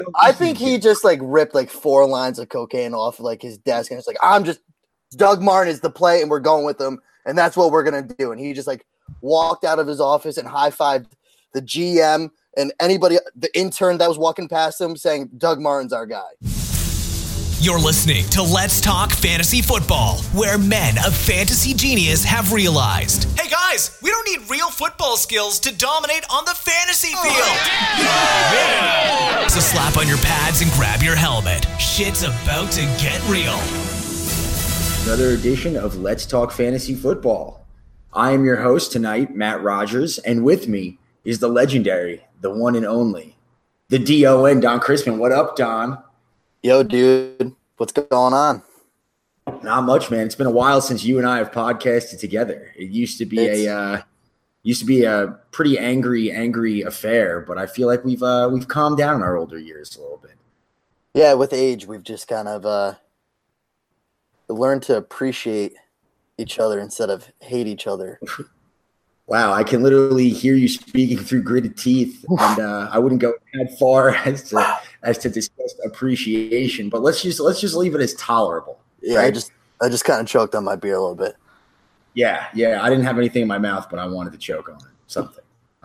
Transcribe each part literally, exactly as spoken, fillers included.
I think he just like ripped like four lines of cocaine off like his desk, and it's like, I'm just Doug Martin is the play, and we're going with him, and that's what we're gonna do. And he just like walked out of his office and high fived the G M and anybody, the intern that was walking past him, saying Doug Martin's our guy. You're listening to Let's Talk Fantasy Football, where men of fantasy genius have realized, hey guys, we don't need real football skills to dominate on the fantasy field. Oh, yeah. So slap on your pads and grab your helmet. Shit's about to get real. Another edition of Let's Talk Fantasy Football. I am your host tonight, Matt Rogers, and with me is the legendary, the one and only, the D O N, Don Crispin. What up, Don? Yo, dude, what's going on? Not much, man. It's been a while since you and I have podcasted together. It used to be it's, a uh, used to be a pretty angry, angry affair, but I feel like we've uh, we've calmed down in our older years a little bit. Yeah, with age, we've just kind of uh, learned to appreciate each other instead of hate each other. Wow, I can literally hear you speaking through gritted teeth, and uh, I wouldn't go that far as to as to discuss appreciation. But let's just let's just leave it as tolerable. Yeah, right? I just I just kind of choked on my beer a little bit. Yeah, yeah, I didn't have anything in my mouth, but I wanted to choke on it. Something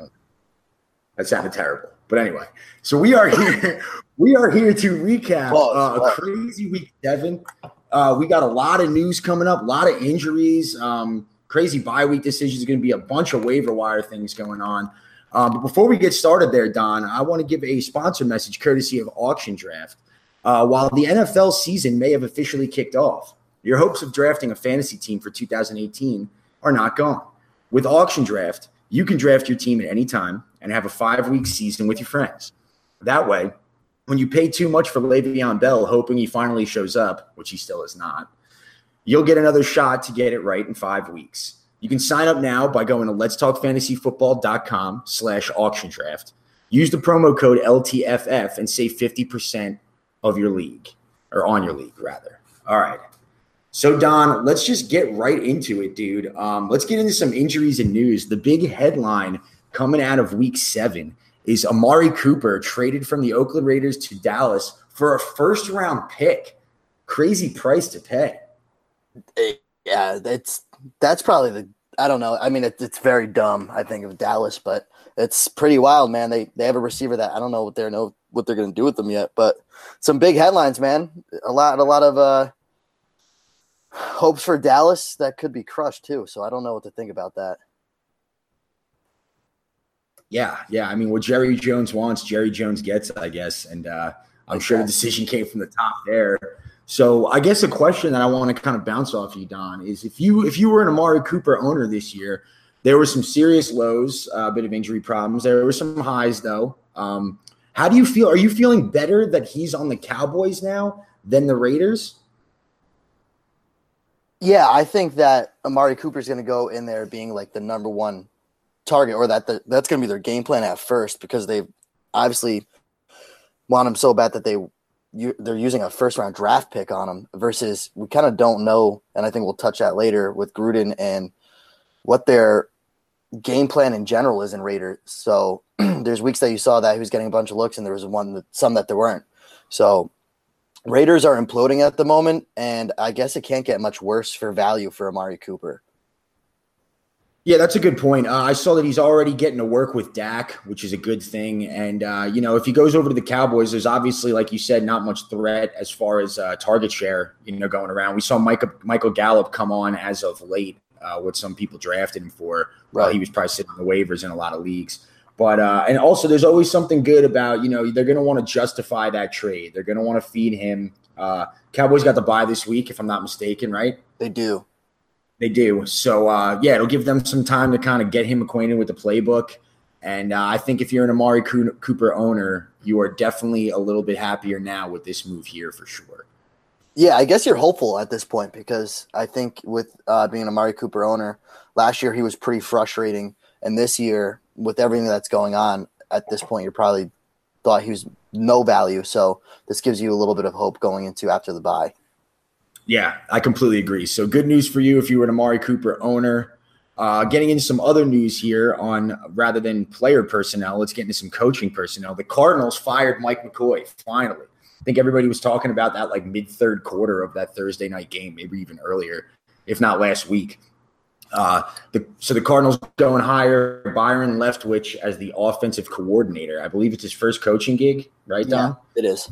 that sounded terrible. But anyway, so we are here. We are here to recap uh, a crazy week seven. Uh, we got a lot of news coming up, a lot of injuries. Um, Crazy bye week decisions, going to be a bunch of waiver wire things going on. Um, but before we get started there, Don, I want to give a sponsor message courtesy of Auction Draft. Uh, while the N F L season may have officially kicked off, your hopes of drafting a fantasy team for two thousand eighteen are not gone. With Auction Draft, you can draft your team at any time and have a five-week season with your friends. That way, when you pay too much for Le'Veon Bell, hoping he finally shows up, which he still is not, you'll get another shot to get it right in five weeks. You can sign up now by going to letstalkfantasyfootball.com slash auction draft. Use the promo code L T F F and save fifty percent of your league, or on your league, rather. All right. So, Don, let's just get right into it, dude. Um, let's get into some injuries and news. The big headline coming out of week seven is Amari Cooper traded from the Oakland Raiders to Dallas for a first-round pick. Crazy price to pay. Yeah, that's that's probably the I don't know. I mean, it, it's very dumb. I think of Dallas, but it's pretty wild, man. They they have a receiver that I don't know what they're know what they're going to do with them yet, but some big headlines, man. A lot a lot of uh, hopes for Dallas that could be crushed too. So I don't know what to think about that. Yeah, yeah. I mean, what Jerry Jones wants, Jerry Jones gets, I guess, and uh, I'm exactly. sure the decision came from the top there. So I guess a question that I want to kind of bounce off you, Don, is if you if you were an Amari Cooper owner this year, there were some serious lows, uh, a bit of injury problems. There were some highs, though. Um, how do you feel? Are you feeling better that he's on the Cowboys now than the Raiders? Yeah, I think that Amari Cooper's going to go in there being like the number one target, or that the, that's going to be their game plan at first, because they obviously want him so bad that they – You, they're using a first-round draft pick on him versus we kind of don't know, and I think we'll touch that later with Gruden and what their game plan in general is in Raiders. So there's weeks that you saw that he was getting a bunch of looks, and there was one that, some that there weren't. So Raiders are imploding at the moment, and I guess it can't get much worse for value for Amari Cooper. Yeah, that's a good point. Uh, I saw that he's already getting to work with Dak, which is a good thing. And, uh, you know, if he goes over to the Cowboys, there's obviously, like you said, not much threat as far as uh, target share, you know, going around. We saw Michael, Michael Gallup come on as of late, uh, what some people drafted him for. Right. Uh, he was probably sitting on the waivers in a lot of leagues. But uh, and also there's always something good about, you know, they're going to want to justify that trade. They're going to want to feed him. Uh, Cowboys got the bye this week, if I'm not mistaken, right? They do. They do. So, uh, yeah, it'll give them some time to kind of get him acquainted with the playbook. And uh, I think if you're an Amari Cooper owner, you are definitely a little bit happier now with this move here for sure. Yeah, I guess you're hopeful at this point, because I think with uh, being an Amari Cooper owner, last year he was pretty frustrating. And this year, with everything that's going on, at this point, you probably thought he was no value. So this gives you a little bit of hope going into after the bye. Yeah, I completely agree. So good news for you if you were an Amari Cooper owner. Uh, getting into some other news here on rather than player personnel, let's get into some coaching personnel. The Cardinals fired Mike McCoy, finally. I think everybody was talking about that like mid-third quarter of that Thursday night game, maybe even earlier, if not last week. Uh, the, so the Cardinals go and hire Byron Leftwich as the offensive coordinator. I believe it's his first coaching gig, right, Don? Yeah, it is.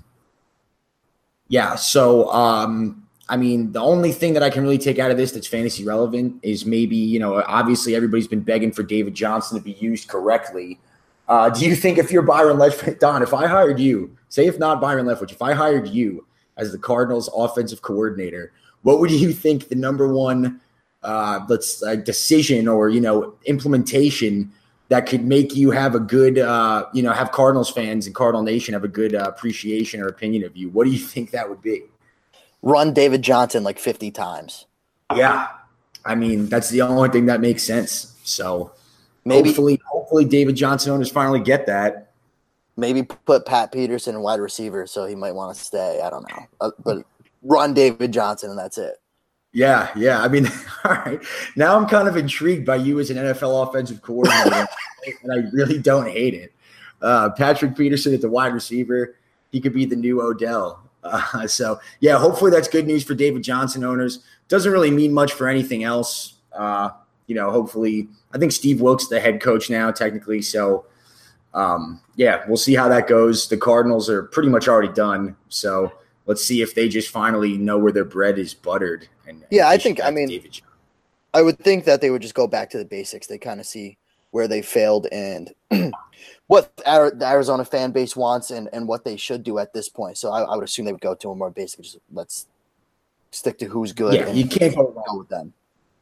Yeah, so um, – I mean, the only thing that I can really take out of this that's fantasy relevant is maybe, you know, obviously everybody's been begging for David Johnson to be used correctly. Uh, do you think if you're Byron Leftwich, Don, if I hired you, say if not Byron Leftwich, if I hired you as the Cardinals offensive coordinator, what would you think the number one uh, let's uh, decision or, you know, implementation that could make you have a good, uh, you know, have Cardinals fans and Cardinal Nation have a good uh, appreciation or opinion of you? What do you think that would be? Run David Johnson like fifty times. Yeah. I mean, that's the only thing that makes sense. So maybe hopefully, hopefully David Johnson owners finally get that. Maybe put Pat Peterson in wide receiver so he might want to stay. I don't know. Uh, but run David Johnson and that's it. Yeah, yeah. I mean, all right. Now I'm kind of intrigued by you as an N F L offensive coordinator, and I really don't hate it. Uh, Patrick Peterson at the wide receiver, he could be the new Odell. Uh, so, yeah, hopefully that's good news for David Johnson owners. Doesn't really mean much for anything else. Uh, you know, hopefully – I think Steve Wilkes the head coach now technically. So, um, yeah, we'll see how that goes. The Cardinals are pretty much already done. So, let's see if they just finally know where their bread is buttered. And, yeah, and I think – I mean, I would think that they would just go back to the basics. They kind of see where they failed and – what the Arizona fan base wants and, and what they should do at this point. So I, I would assume they would go to a more basic, just let's stick to who's good. Yeah, and you can't go wrong with them.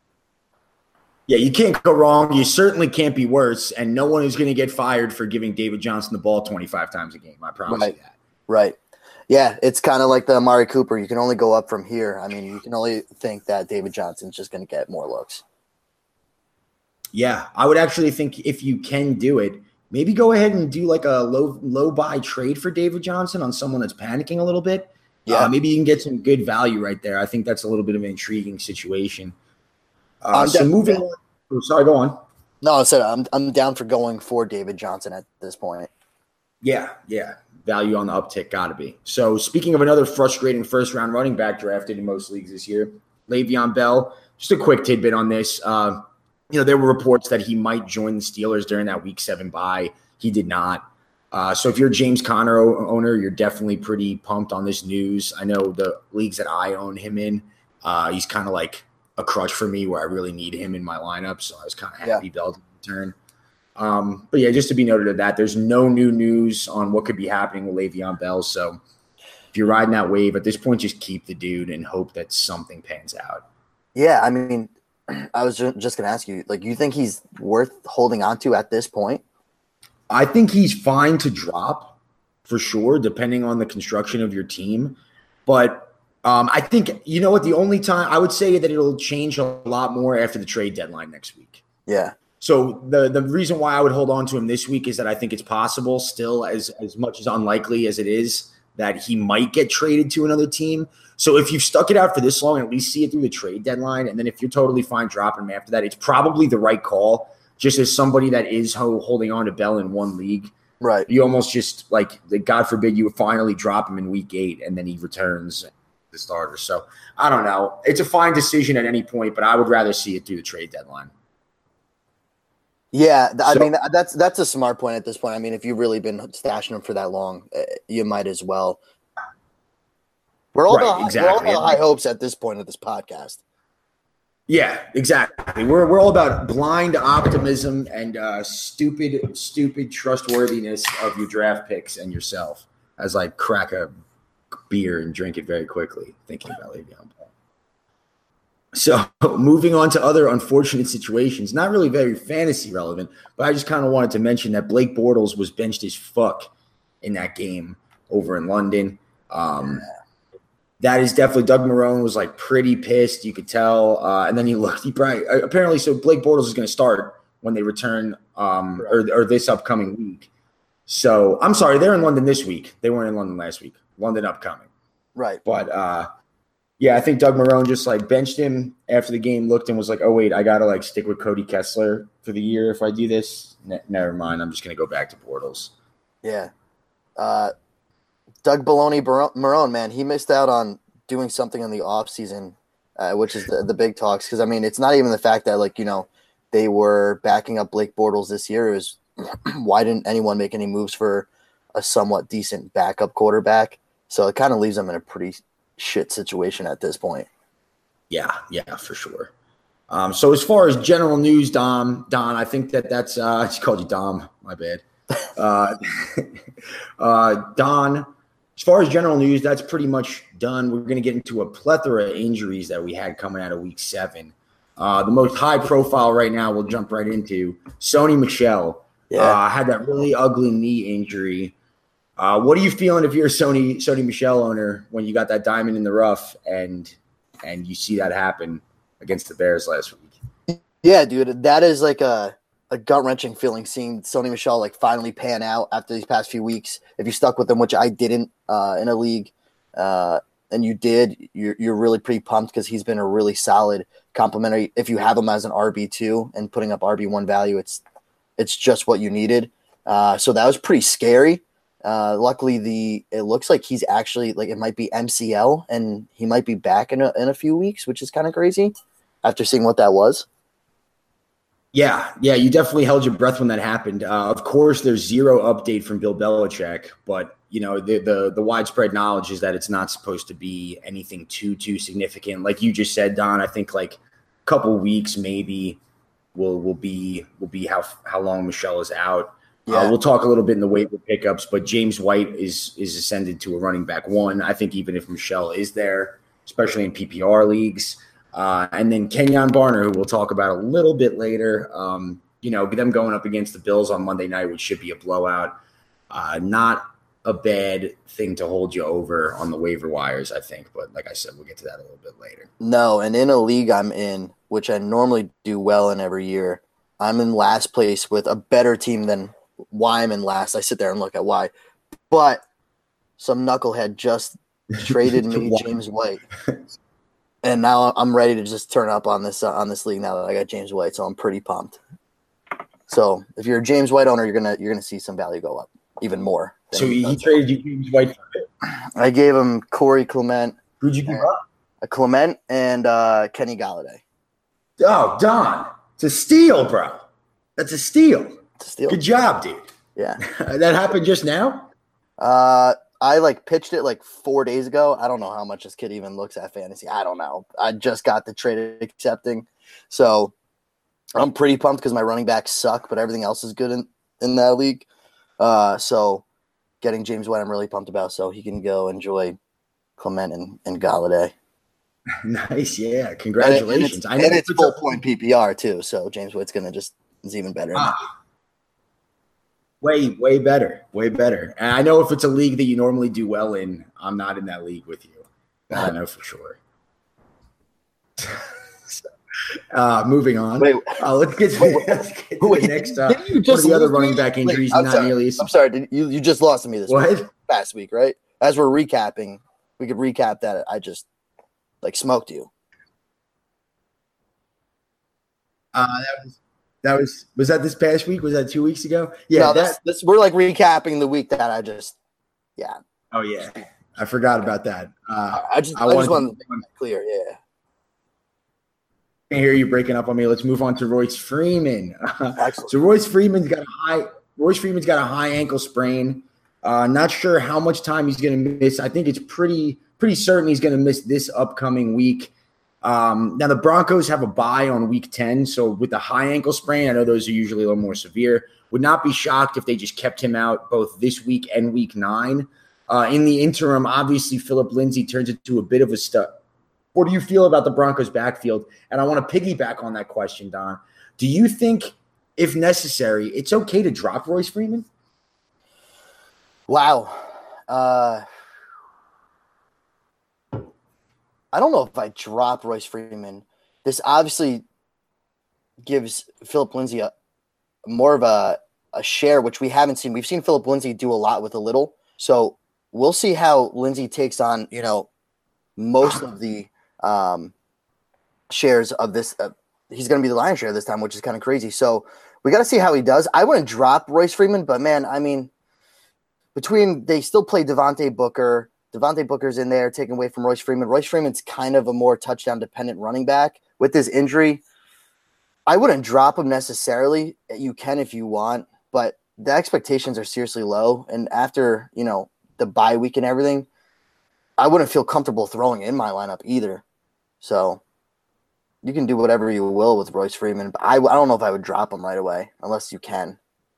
Yeah, you can't go wrong. You certainly can't be worse. And no one is going to get fired for giving David Johnson the ball twenty-five times a game. I promise right. you that. Right. Yeah, it's kind of like the Amari Cooper. You can only go up from here. I mean, you can only think that David Johnson's just going to get more looks. Yeah, I would actually think if you can do it, maybe go ahead and do like a low low buy trade for David Johnson on someone that's panicking a little bit. Yeah, uh, maybe you can get some good value right there. I think that's a little bit of an intriguing situation. Uh, so moving on. Oh, sorry, go on. No, I said I'm I'm down for going for David Johnson at this point. Yeah, yeah. Value on the uptick, gotta be. So speaking of another frustrating first round running back drafted in most leagues this year, Le'Veon Bell. Just a quick tidbit on this. Uh, You know, there were reports that he might join the Steelers during that week seven bye. He did not. Uh, so if you're a James Conner owner, you're definitely pretty pumped on this news. I know the leagues that I own him in, uh, he's kind of like a crutch for me where I really need him in my lineup. So I was kind of happy yeah. Bell to return. Um, but yeah, just to be noted of that, there's no new news on what could be happening with Le'Veon Bell. So if you're riding that wave at this point, just keep the dude and hope that something pans out. Yeah, I mean – I was just going to ask you, like, you think he's worth holding on to at this point? I think he's fine to drop for sure, depending on the construction of your team. But um, I think, you know what, the only time I would say that it'll change a lot more after the trade deadline next week. Yeah. So the, the reason why I would hold on to him this week is that I think it's possible still, as, as much as unlikely as it is, that he might get traded to another team. So if you've stuck it out for this long, at least see it through the trade deadline. And then if you're totally fine dropping him after that, it's probably the right call. Just as somebody that is ho- holding on to Bell in one league, right? You almost just like, God forbid, you finally drop him in week eight and then he returns the starter. So I don't know. It's a fine decision at any point, but I would rather see it through the trade deadline. Yeah, I so, mean that's that's a smart point at this point. I mean, if you've really been stashing him for that long, you might as well. We're all, right, about, exactly. we're all about high hopes at this point of this podcast. Yeah, exactly. We're we're all about blind optimism and uh, stupid, stupid trustworthiness of your draft picks and yourself. As I crack a beer and drink it very quickly, thinking about Le'Veon Bell. So moving on to other unfortunate situations, not really very fantasy relevant, but I just kind of wanted to mention that Blake Bortles was benched as fuck in that game over in London. Um, that is definitely – Doug Marrone was, like, pretty pissed. You could tell. Uh, and then he looked – he probably – apparently, so Blake Bortles is going to start when they return um, or, or this upcoming week. So I'm sorry, they're in London this week. They weren't in London last week. London upcoming. Right. But – uh Yeah, I think Doug Marrone just like benched him after the game, looked and was like, "Oh wait, I gotta like stick with Cody Kessler for the year if I do this." Ne- never mind, I'm just gonna go back to Bortles. Yeah, uh, Doug Baloney Marrone, man, he missed out on doing something in the off season, uh, which is the the big talks. Because I mean, it's not even the fact that like you know they were backing up Blake Bortles this year. It was why didn't anyone make any moves for a somewhat decent backup quarterback? So it kind of leaves them in a pretty shit situation at this point. Yeah, yeah, for sure. Um, so as far as general news, Dom, Don, I think that that's uh, – I just called you Dom. My bad. Uh, uh, Don, as far as general news, that's pretty much done. We're going to get into a plethora of injuries that we had coming out of week seven. Uh, the most high profile right now we'll jump right into, Sony Michel. Yeah. Uh, had that really ugly knee injury. Uh, what are you feeling if you're a Sony Sony Michel owner when you got that diamond in the rough and and you see that happen against the Bears last week? Yeah, dude, that is like a, a gut-wrenching feeling seeing Sony Michel like finally pan out after these past few weeks. If you stuck with him, which I didn't uh, in a league, uh, and you did, you're, you're really pretty pumped because he's been a really solid complimentary. If you have him as an R B two and putting up R B one value, it's it's just what you needed. Uh, so that was pretty scary. Uh, luckily, the it looks like he's actually like it might be M C L and he might be back in a, in a few weeks, which is kind of crazy after seeing what that was. Yeah, yeah, you definitely held your breath when that happened. Uh, of course, there's zero update from Bill Belichick, but you know the, the the widespread knowledge is that it's not supposed to be anything too too significant. Like you just said, Don, I think like a couple weeks maybe will will be will be how how long Michel is out. Yeah. Uh, we'll talk a little bit in the waiver pickups, but James White is is ascended to a running back one. I think even if Michel is there, especially in P P R leagues. Uh, and then Kenyon Barner, who we'll talk about a little bit later. Um, you know, them going up against the Bills on Monday night, which should be a blowout. Uh, not a bad thing to hold you over on the waiver wires, I think. But like I said, we'll get to that a little bit later. No, and in a league I'm in, which I normally do well in every year, I'm in last place with a better team than why I'm in last. I sit there and look at why. But some knucklehead just traded me James White. And now I'm ready to just turn up on this uh, on this league now that I got James White, so I'm pretty pumped. So if you're a James White owner, you're gonna you're gonna see some value go up even more. So he, he traded you James White for it. I gave him Corey Clement. Who'd you give up? A Clement and uh, Kenny Galladay. Oh, Don, it's a steal, bro. That's a steal. It's a steal. Good job, dude. Yeah, that happened just now. Uh. I like pitched it like four days ago. I don't know how much this kid even looks at fantasy. I don't know. I just got the trade accepting. So I'm pretty pumped because my running backs suck, but everything else is good in, in that league. Uh, so getting James White, I'm really pumped about. So he can go enjoy Clement and, and Galladay. Nice. Yeah. Congratulations. And, it, and it's, I know and it's full a- point P P R too. So James White's going to just is even better. Ah. Way, way better, way better. And I know if it's a league that you normally do well in, I'm not in that league with you. That I know for sure. uh, moving on. Wait, uh, let's get to, let's get to wait, the next. Uh, one of the other running back injuries. Wait, I'm, not sorry, nearly as- I'm sorry. Did you you just lost to me this what? week, past week, right? As we're recapping, we could recap that. I just like smoked you. Uh, that was. That was was that this past week? Was that two weeks ago? Yeah, no, that, this, this, we're like recapping the week that I just, yeah. Oh yeah, I forgot about that. Uh, I just I, I just wanted to make that clear. Yeah. I hear you breaking up on me. Let's move on to Royce Freeman. So Royce Freeman's got a high. Royce Freeman's got a high ankle sprain. Uh, not sure how much time he's going to miss. I think it's pretty pretty certain he's going to miss this upcoming week. Um, now the Broncos have a bye on week ten. So with the high ankle sprain, I know those are usually a little more severe. Would not be shocked if they just kept him out both this week and week nine. Uh, in the interim, obviously Philip Lindsay turns into a bit of a stud. What do you feel about the Broncos backfield? And I want to piggyback on that question, Don. Do you think, if necessary, it's okay to drop Royce Freeman? Wow. Uh, I don't know if I drop Royce Freeman. This obviously gives Philip Lindsay a more of a, a share, which we haven't seen. We've seen Philip Lindsay do a lot with a little. So we'll see how Lindsay takes on, you know, most of the um, shares of this. Uh, he's going to be the lion's share this time, which is kind of crazy. So we got to see how he does. I wouldn't drop Royce Freeman, but man, I mean, between they still play Devontae Booker. Devontae Booker's in there, taken away from Royce Freeman. Royce Freeman's kind of a more touchdown-dependent running back. With his injury, I wouldn't drop him necessarily. You can if you want, but the expectations are seriously low. And after, you know, the bye week and everything, I wouldn't feel comfortable throwing in my lineup either. So you can do whatever you will with Royce Freeman, but I, I don't know if I would drop him right away unless you can.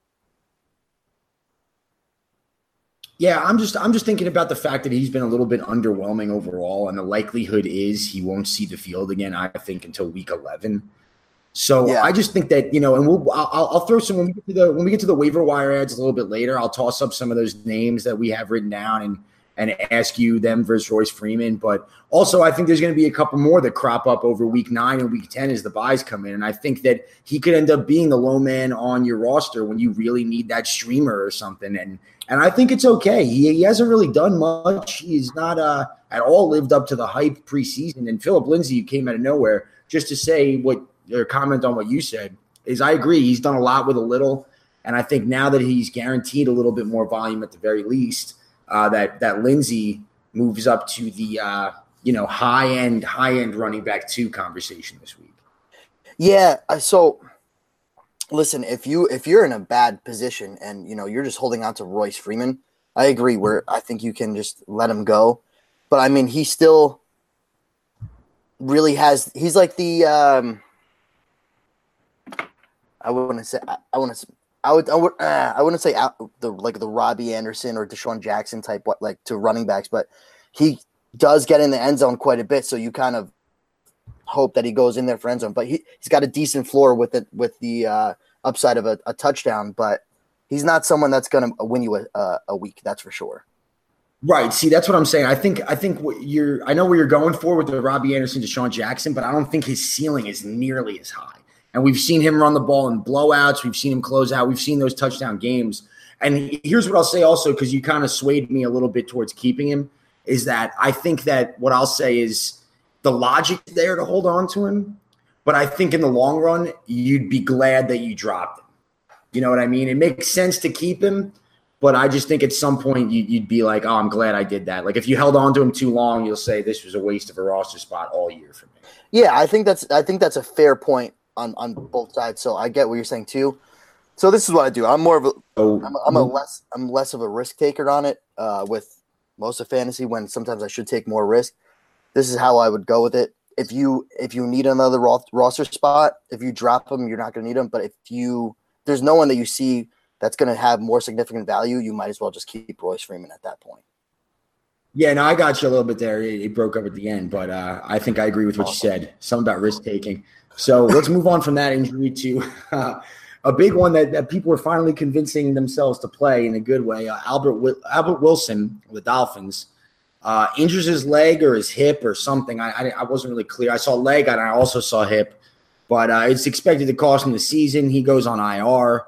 Yeah, I'm just I'm just thinking about the fact that he's been a little bit underwhelming overall, and the likelihood is he won't see the field again, I think, until week eleven. So yeah. I just think that, you know, and we'll I'll, I'll throw some when we get to the when we get to the waiver wire ads a little bit later. I'll toss up some of those names that we have written down and and ask you them versus Royce Freeman. But also, I think there's going to be a couple more that crop up over week nine and week ten as the buys come in, and I think that he could end up being the low man on your roster when you really need that streamer or something. And And I think it's okay. He, he hasn't really done much. He's not uh, at all lived up to the hype preseason. And Philip Lindsay, who came out of nowhere, just to say what or comment on what you said, is I agree. He's done a lot with a little. And I think now that he's guaranteed a little bit more volume at the very least, uh, that that Lindsay moves up to the uh, you know high end, high end running back two conversation this week. Yeah. So. Listen, if you if you're in a bad position and you know you're just holding on to Royce Freeman, I agree. Where I think you can just let him go, but I mean he still really has. He's like the um, I wouldn't say I, I want to I would I would uh, I wouldn't say out, the like the Robbie Anderson or Deshaun Jackson type like to running backs, but he does get in the end zone quite a bit. So you kind of hope that he goes in there for end zone, but he, he's got a decent floor with it, with the uh, upside of a, a touchdown, but he's not someone that's going to win you a, a, a week. That's for sure. Right. See, that's what I'm saying. I think, I think what you're, I know where you're going for with the Robbie Anderson, Deshaun Jackson, but I don't think his ceiling is nearly as high. And we've seen him run the ball in blowouts. We've seen him close out. We've seen those touchdown games. And here's what I'll say also, because you kind of swayed me a little bit towards keeping him, is that I think that what I'll say is, the logic there to hold on to him, but I think in the long run, you'd be glad that you dropped him. You know what I mean? It makes sense to keep him, but I just think at some point you'd be like, oh, I'm glad I did that. Like if you held on to him too long, you'll say this was a waste of a roster spot all year for me. Yeah, I think that's I think that's a fair point on, on both sides. So I get what you're saying too. So this is what I do. I'm more of a oh. I'm, I'm a less I'm less of a risk taker on it uh, with most of fantasy when sometimes I should take more risk. This is how I would go with it. If you if you need another roster spot, if you drop them, you're not going to need them. But if you there's no one that you see that's going to have more significant value, you might as well just keep Royce Freeman at that point. Yeah, no, I got you a little bit there. It, it broke up at the end, but uh, I think I agree with what awesome. you said. Something about risk taking. So let's move on from that injury to uh, a big one that, that people are finally convincing themselves to play in a good way. Uh, Albert Albert Wilson, the Dolphins. Uh, injures his leg or his hip or something. I, I I wasn't really clear. I saw leg and I also saw hip, but uh, it's expected to cost him the season. He goes on I R.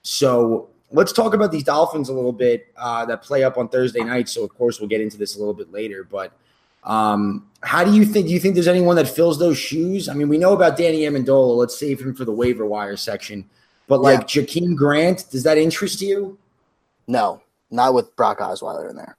So let's talk about these Dolphins a little bit uh, that play up on Thursday night. So of course we'll get into this a little bit later. But um, how do you think? Do you think there's anyone that fills those shoes? I mean, we know about Danny Amendola. Let's save him for the waiver wire section. But like yeah. Jakeem Grant, does that interest you? No, not with Brock Osweiler in there.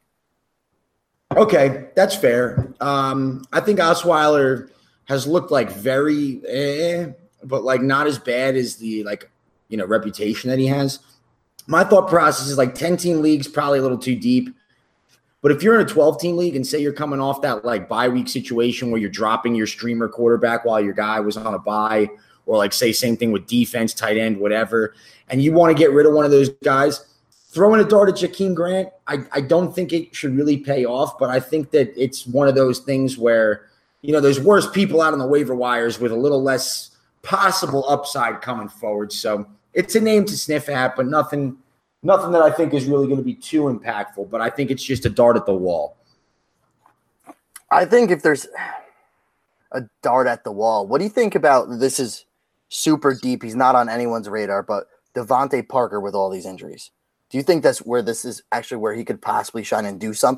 Okay, that's fair. Um, I think Osweiler has looked like very eh, but like not as bad as the like you know reputation that he has. My thought process is like ten-team leagues, probably a little too deep. But if you're in a twelve-team league and say you're coming off that like bye week situation where you're dropping your streamer quarterback while your guy was on a bye, or like say same thing with defense, tight end, whatever, and you want to get rid of one of those guys, throwing a dart at Jakeem Grant, I, I don't think it should really pay off, but I think that it's one of those things where, you know, there's worse people out on the waiver wires with a little less possible upside coming forward. So it's a name to sniff at, but nothing nothing that I think is really going to be too impactful, but I think it's just a dart at the wall. I think if there's a dart at the wall, what do you think about, this is super deep, he's not on anyone's radar, but Devontae Parker with all these injuries. Do you think that's where this is actually where he could possibly shine and do something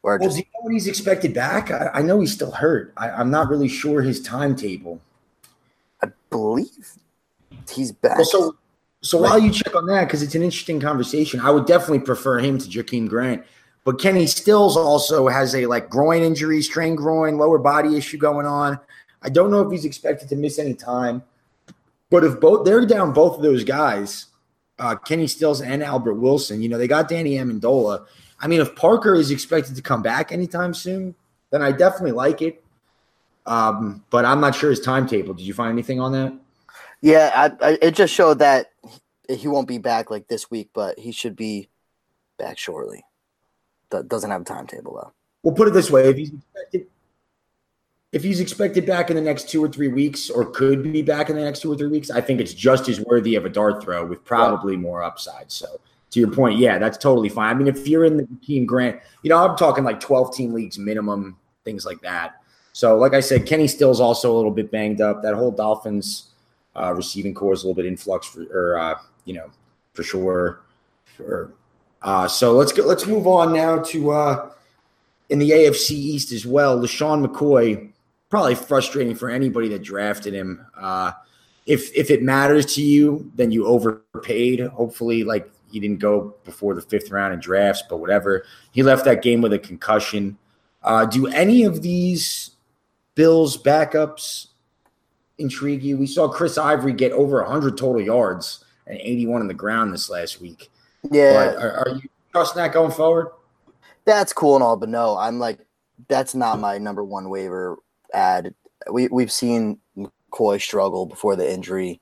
Or well, just, do you know when he's expected back? I, I know he's still hurt. I, I'm not really sure his timetable. I believe he's back. Well, so so while you check on that, because it's an interesting conversation, I would definitely prefer him to Jakeem Grant. But Kenny Stills also has a like groin injury, strained groin, lower body issue going on. I don't know if he's expected to miss any time. But if both they're down both of those guys, uh, Kenny Stills and Albert Wilson, you know, they got Danny Amendola. I mean, if Parker is expected to come back anytime soon, then I definitely like it. Um, but I'm not sure his timetable. Did you find anything on that? Yeah, I, I, it just showed that he won't be back like this week, but he should be back shortly. That doesn't have a timetable though. We'll put it this way: if he's expected, if he's expected back in the next two or three weeks, or could be back in the next two or three weeks, I think it's just as worthy of a dart throw with probably yeah. more upside. So, to your point, yeah, that's totally fine. I mean, if you're in the team Grant, you know, I'm talking like twelve team leagues minimum, things like that. So, like I said, Kenny Stills also a little bit banged up. That whole Dolphins uh, receiving core is a little bit influx, for, or uh, you know, for sure. For, uh, so let's go. Let's move on now to uh, in the A F C East as well. LaShawn McCoy, probably frustrating for anybody that drafted him. Uh, if if it matters to you, then you overpaid. Hopefully, like he didn't go before the fifth round in drafts, but whatever. He left that game with a concussion. Uh, do any of these Bills backups intrigue you? We saw Chris Ivory get over one hundred total yards and eighty-one on the ground this last week. Yeah. But are, are you trusting that going forward? That's cool and all, but no, I'm like, that's not my number one waiver ad. We, we've seen McCoy struggle before the injury.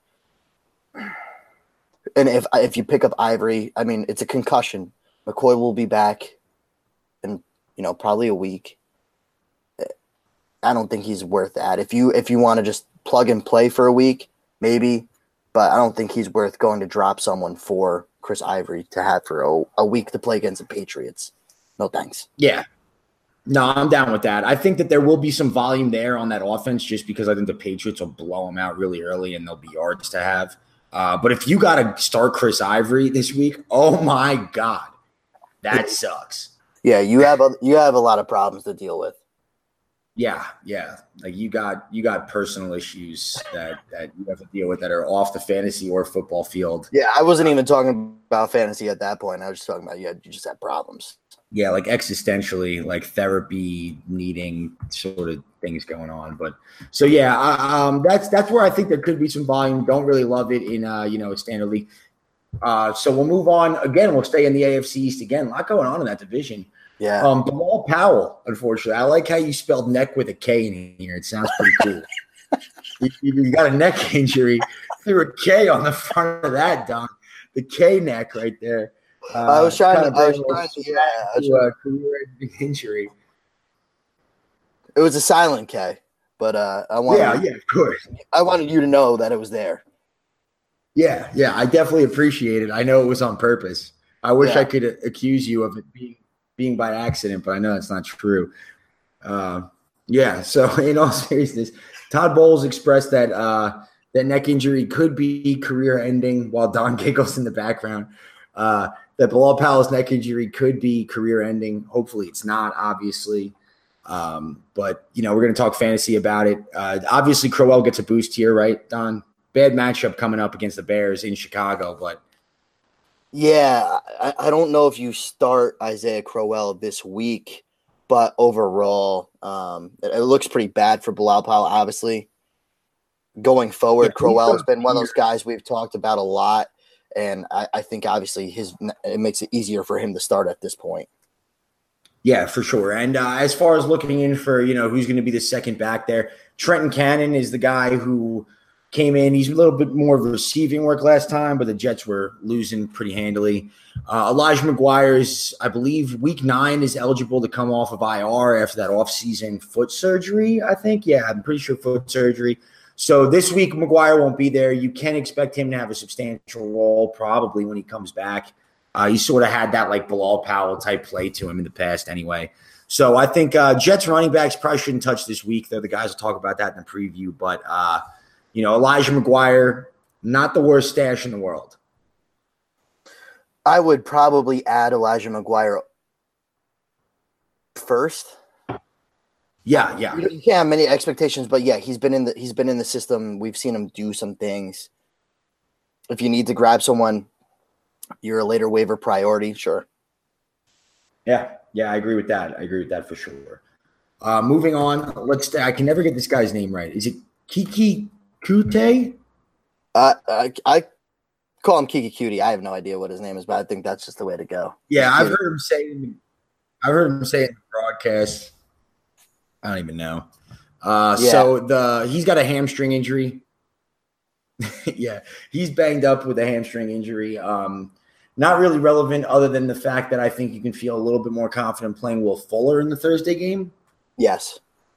And if if you pick up Ivory, I mean, it's a concussion. McCoy will be back in, you know, probably a week. I don't think he's worth that. If you if you want to just plug and play for a week, maybe, but I don't think he's worth going to drop someone for Chris Ivory to have for a, a week to play against the Patriots. No thanks. Yeah. No, I'm down with that. I think that there will be some volume there on that offense just because I think the Patriots will blow them out really early and there'll be yards to have. Uh, but if you got to start Chris Ivory this week, oh my God, that sucks. Yeah, you have a, you have a lot of problems to deal with. Yeah, yeah. Like you got you got personal issues that, that you have to deal with that are off the fantasy or football field. Yeah, I wasn't even talking about fantasy at that point. I was just talking about you, had, you just had problems. Yeah, like existentially, like therapy needing sort of things going on. But so yeah, I, um, that's that's where I think there could be some volume. Don't really love it in uh, you know, standard league. Uh, so we'll move on again. We'll stay in the A F C East again. A lot going on in that division. Yeah. Um, Bilal Powell, unfortunately. I like how you spelled neck with a K in here. It sounds pretty cool. you, you got a neck injury. Threw a K on the front of that, Don. The K neck right there. Uh, I was trying to, I was trying to, yeah, I was to a career injury. It was a silent K, but uh, I wanted, yeah, yeah, of course. I wanted you to know that it was there. Yeah, yeah, I definitely appreciate it. I know it was on purpose. I wish yeah. I could accuse you of it being being by accident, but I know that's not true. Uh, yeah, so in all seriousness, Todd Bowles expressed that uh, that neck injury could be career-ending while Don giggles in the background. Uh, that Bilal Powell's neck injury could be career-ending. Hopefully it's not, obviously. Um, but, you know, we're going to talk fantasy about it. Uh, obviously, Crowell gets a boost here, right, Don? Bad matchup coming up against the Bears in Chicago, but yeah, I, I don't know if you start Isaiah Crowell this week, but overall, um, it, it looks pretty bad for Bilal Powell, obviously. Going forward, yeah, Crowell has been one of those guys we've talked about a lot, and I, I think obviously his it makes it easier for him to start at this point. Yeah, for sure. And uh, as far as looking in for, you know, who's going to be the second back there, Trenton Cannon is the guy who – came in. He's a little bit more of receiving work last time, but the Jets were losing pretty handily. Uh, Elijah McGuire is, I believe, week nine is eligible to come off of I R after that offseason foot surgery, I think. Yeah, I'm pretty sure foot surgery. So this week, McGuire won't be there. You can expect him to have a substantial role probably when he comes back. Uh, he sort of had that like Bilal Powell type play to him in the past anyway. So I think uh, Jets running backs probably shouldn't touch this week, though. The guys will talk about that in the preview. But, uh, you know, Elijah McGuire, not the worst stash in the world. I would probably add Elijah McGuire first. Yeah, yeah. You can't have many expectations, but yeah, he's been in the he's been in the system. We've seen him do some things. If you need to grab someone, you're a later waiver priority, sure. Yeah, yeah, I agree with that. I agree with that for sure. Uh, moving on, let's. I can never get this guy's name right. Is it Keke Coutee? Uh, I, I call him Keke Coutee. I have no idea what his name is, but I think that's just the way to go. Yeah, I've heard him say. I've heard him say it in the broadcast. I don't even know. Uh, yeah. So the he's got a hamstring injury. Yeah, he's banged up with a hamstring injury. Um, not really relevant other than the fact that I think you can feel a little bit more confident playing Will Fuller in the Thursday game. Yes.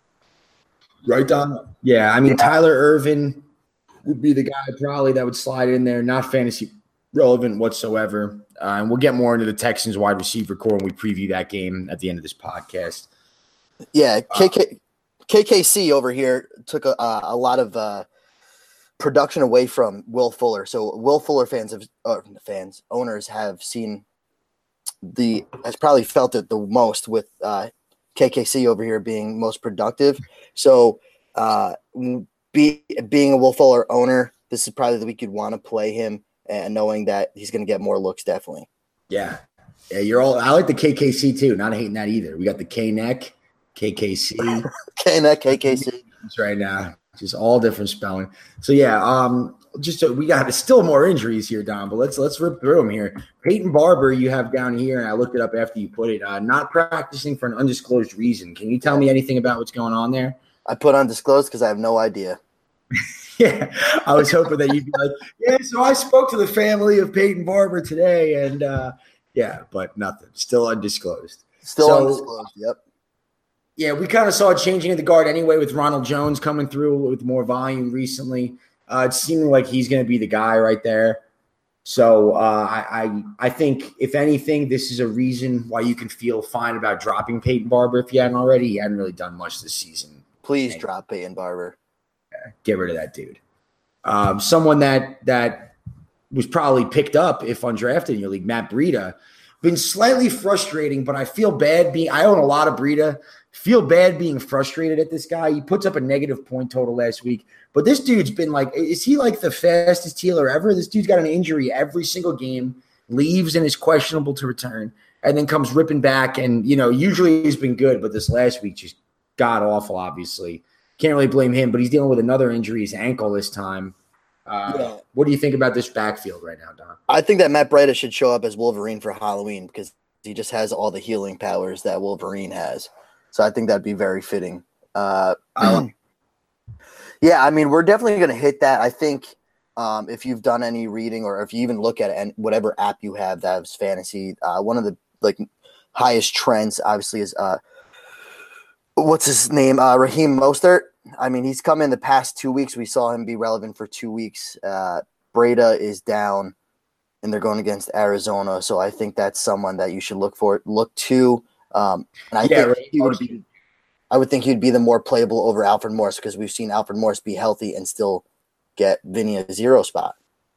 Right, Don? Yeah, I mean, yeah. Tyler Ervin would be the guy probably that would slide in there. Not fantasy relevant whatsoever. Uh, and we'll get more into the Texans wide receiver core when we preview that game at the end of this podcast. Yeah, K K, uh, K K C over here took a, uh, a lot of uh, production away from Will Fuller. So Will Fuller fans have uh, fans owners have seen the has probably felt it the most with uh, K K C over here being most productive. So uh, be, being a Will Fuller owner, this is probably the week you'd want to play him, and knowing that he's going to get more looks, definitely. Yeah, yeah, you're all. I like the K K C too. Not hating that either. We got the K neck. K K C. K-Neck, K K C. That's right now. Just all different spelling. So, yeah, um, just uh, we got still more injuries here, Don, but let's let's rip through them here. Peyton Barber, you have down here, and I looked it up after you put it, uh, not practicing for an undisclosed reason. Can you tell me anything about what's going on there? I put undisclosed because I have no idea. Yeah, I was hoping that you'd be like, yeah, so I spoke to the family of Peyton Barber today, and, uh, yeah, but nothing. Still undisclosed. Still so, undisclosed, yep. Yeah, we kind of saw it changing at the guard anyway with Ronald Jones coming through with more volume recently. Uh, it seemed like he's going to be the guy right there. So uh, I, I I think, if anything, this is a reason why you can feel fine about dropping Peyton Barber if you hadn't already. He hadn't really done much this season. Please anyway. drop Peyton Barber. Yeah, get rid of that dude. Um, someone that that was probably picked up if undrafted in your league, Matt Breida. Been slightly frustrating, but I feel bad being – I own a lot of Breida. Feel bad being frustrated at this guy. He puts up a negative point total last week. But this dude's been like – is he like the fastest healer ever? This dude's got an injury every single game, leaves and is questionable to return, and then comes ripping back. And, you know, usually he's been good, but this last week just god-awful, obviously. Can't really blame him, but he's dealing with another injury, his ankle this time. Uh, yeah. What do you think about this backfield right now, Don? I think that Matt Breida should show up as Wolverine for Halloween because he just has all the healing powers that Wolverine has. So I think that'd be very fitting. Uh, um, yeah, I mean, we're definitely going to hit that. I think um, if you've done any reading or if you even look at it and whatever app you have that has fantasy, uh, one of the like highest trends obviously is uh, what's his name? Uh, Raheem Mostert. I mean, he's come in the past two weeks. We saw him be relevant for two weeks. Uh, Breida is down, and they're going against Arizona. So I think that's someone that you should look for, look to. Um, and I yeah, think right. he would be. I would think he'd be the more playable over Alfred Morris because we've seen Alfred Morris be healthy and still get Vinny a zero spot.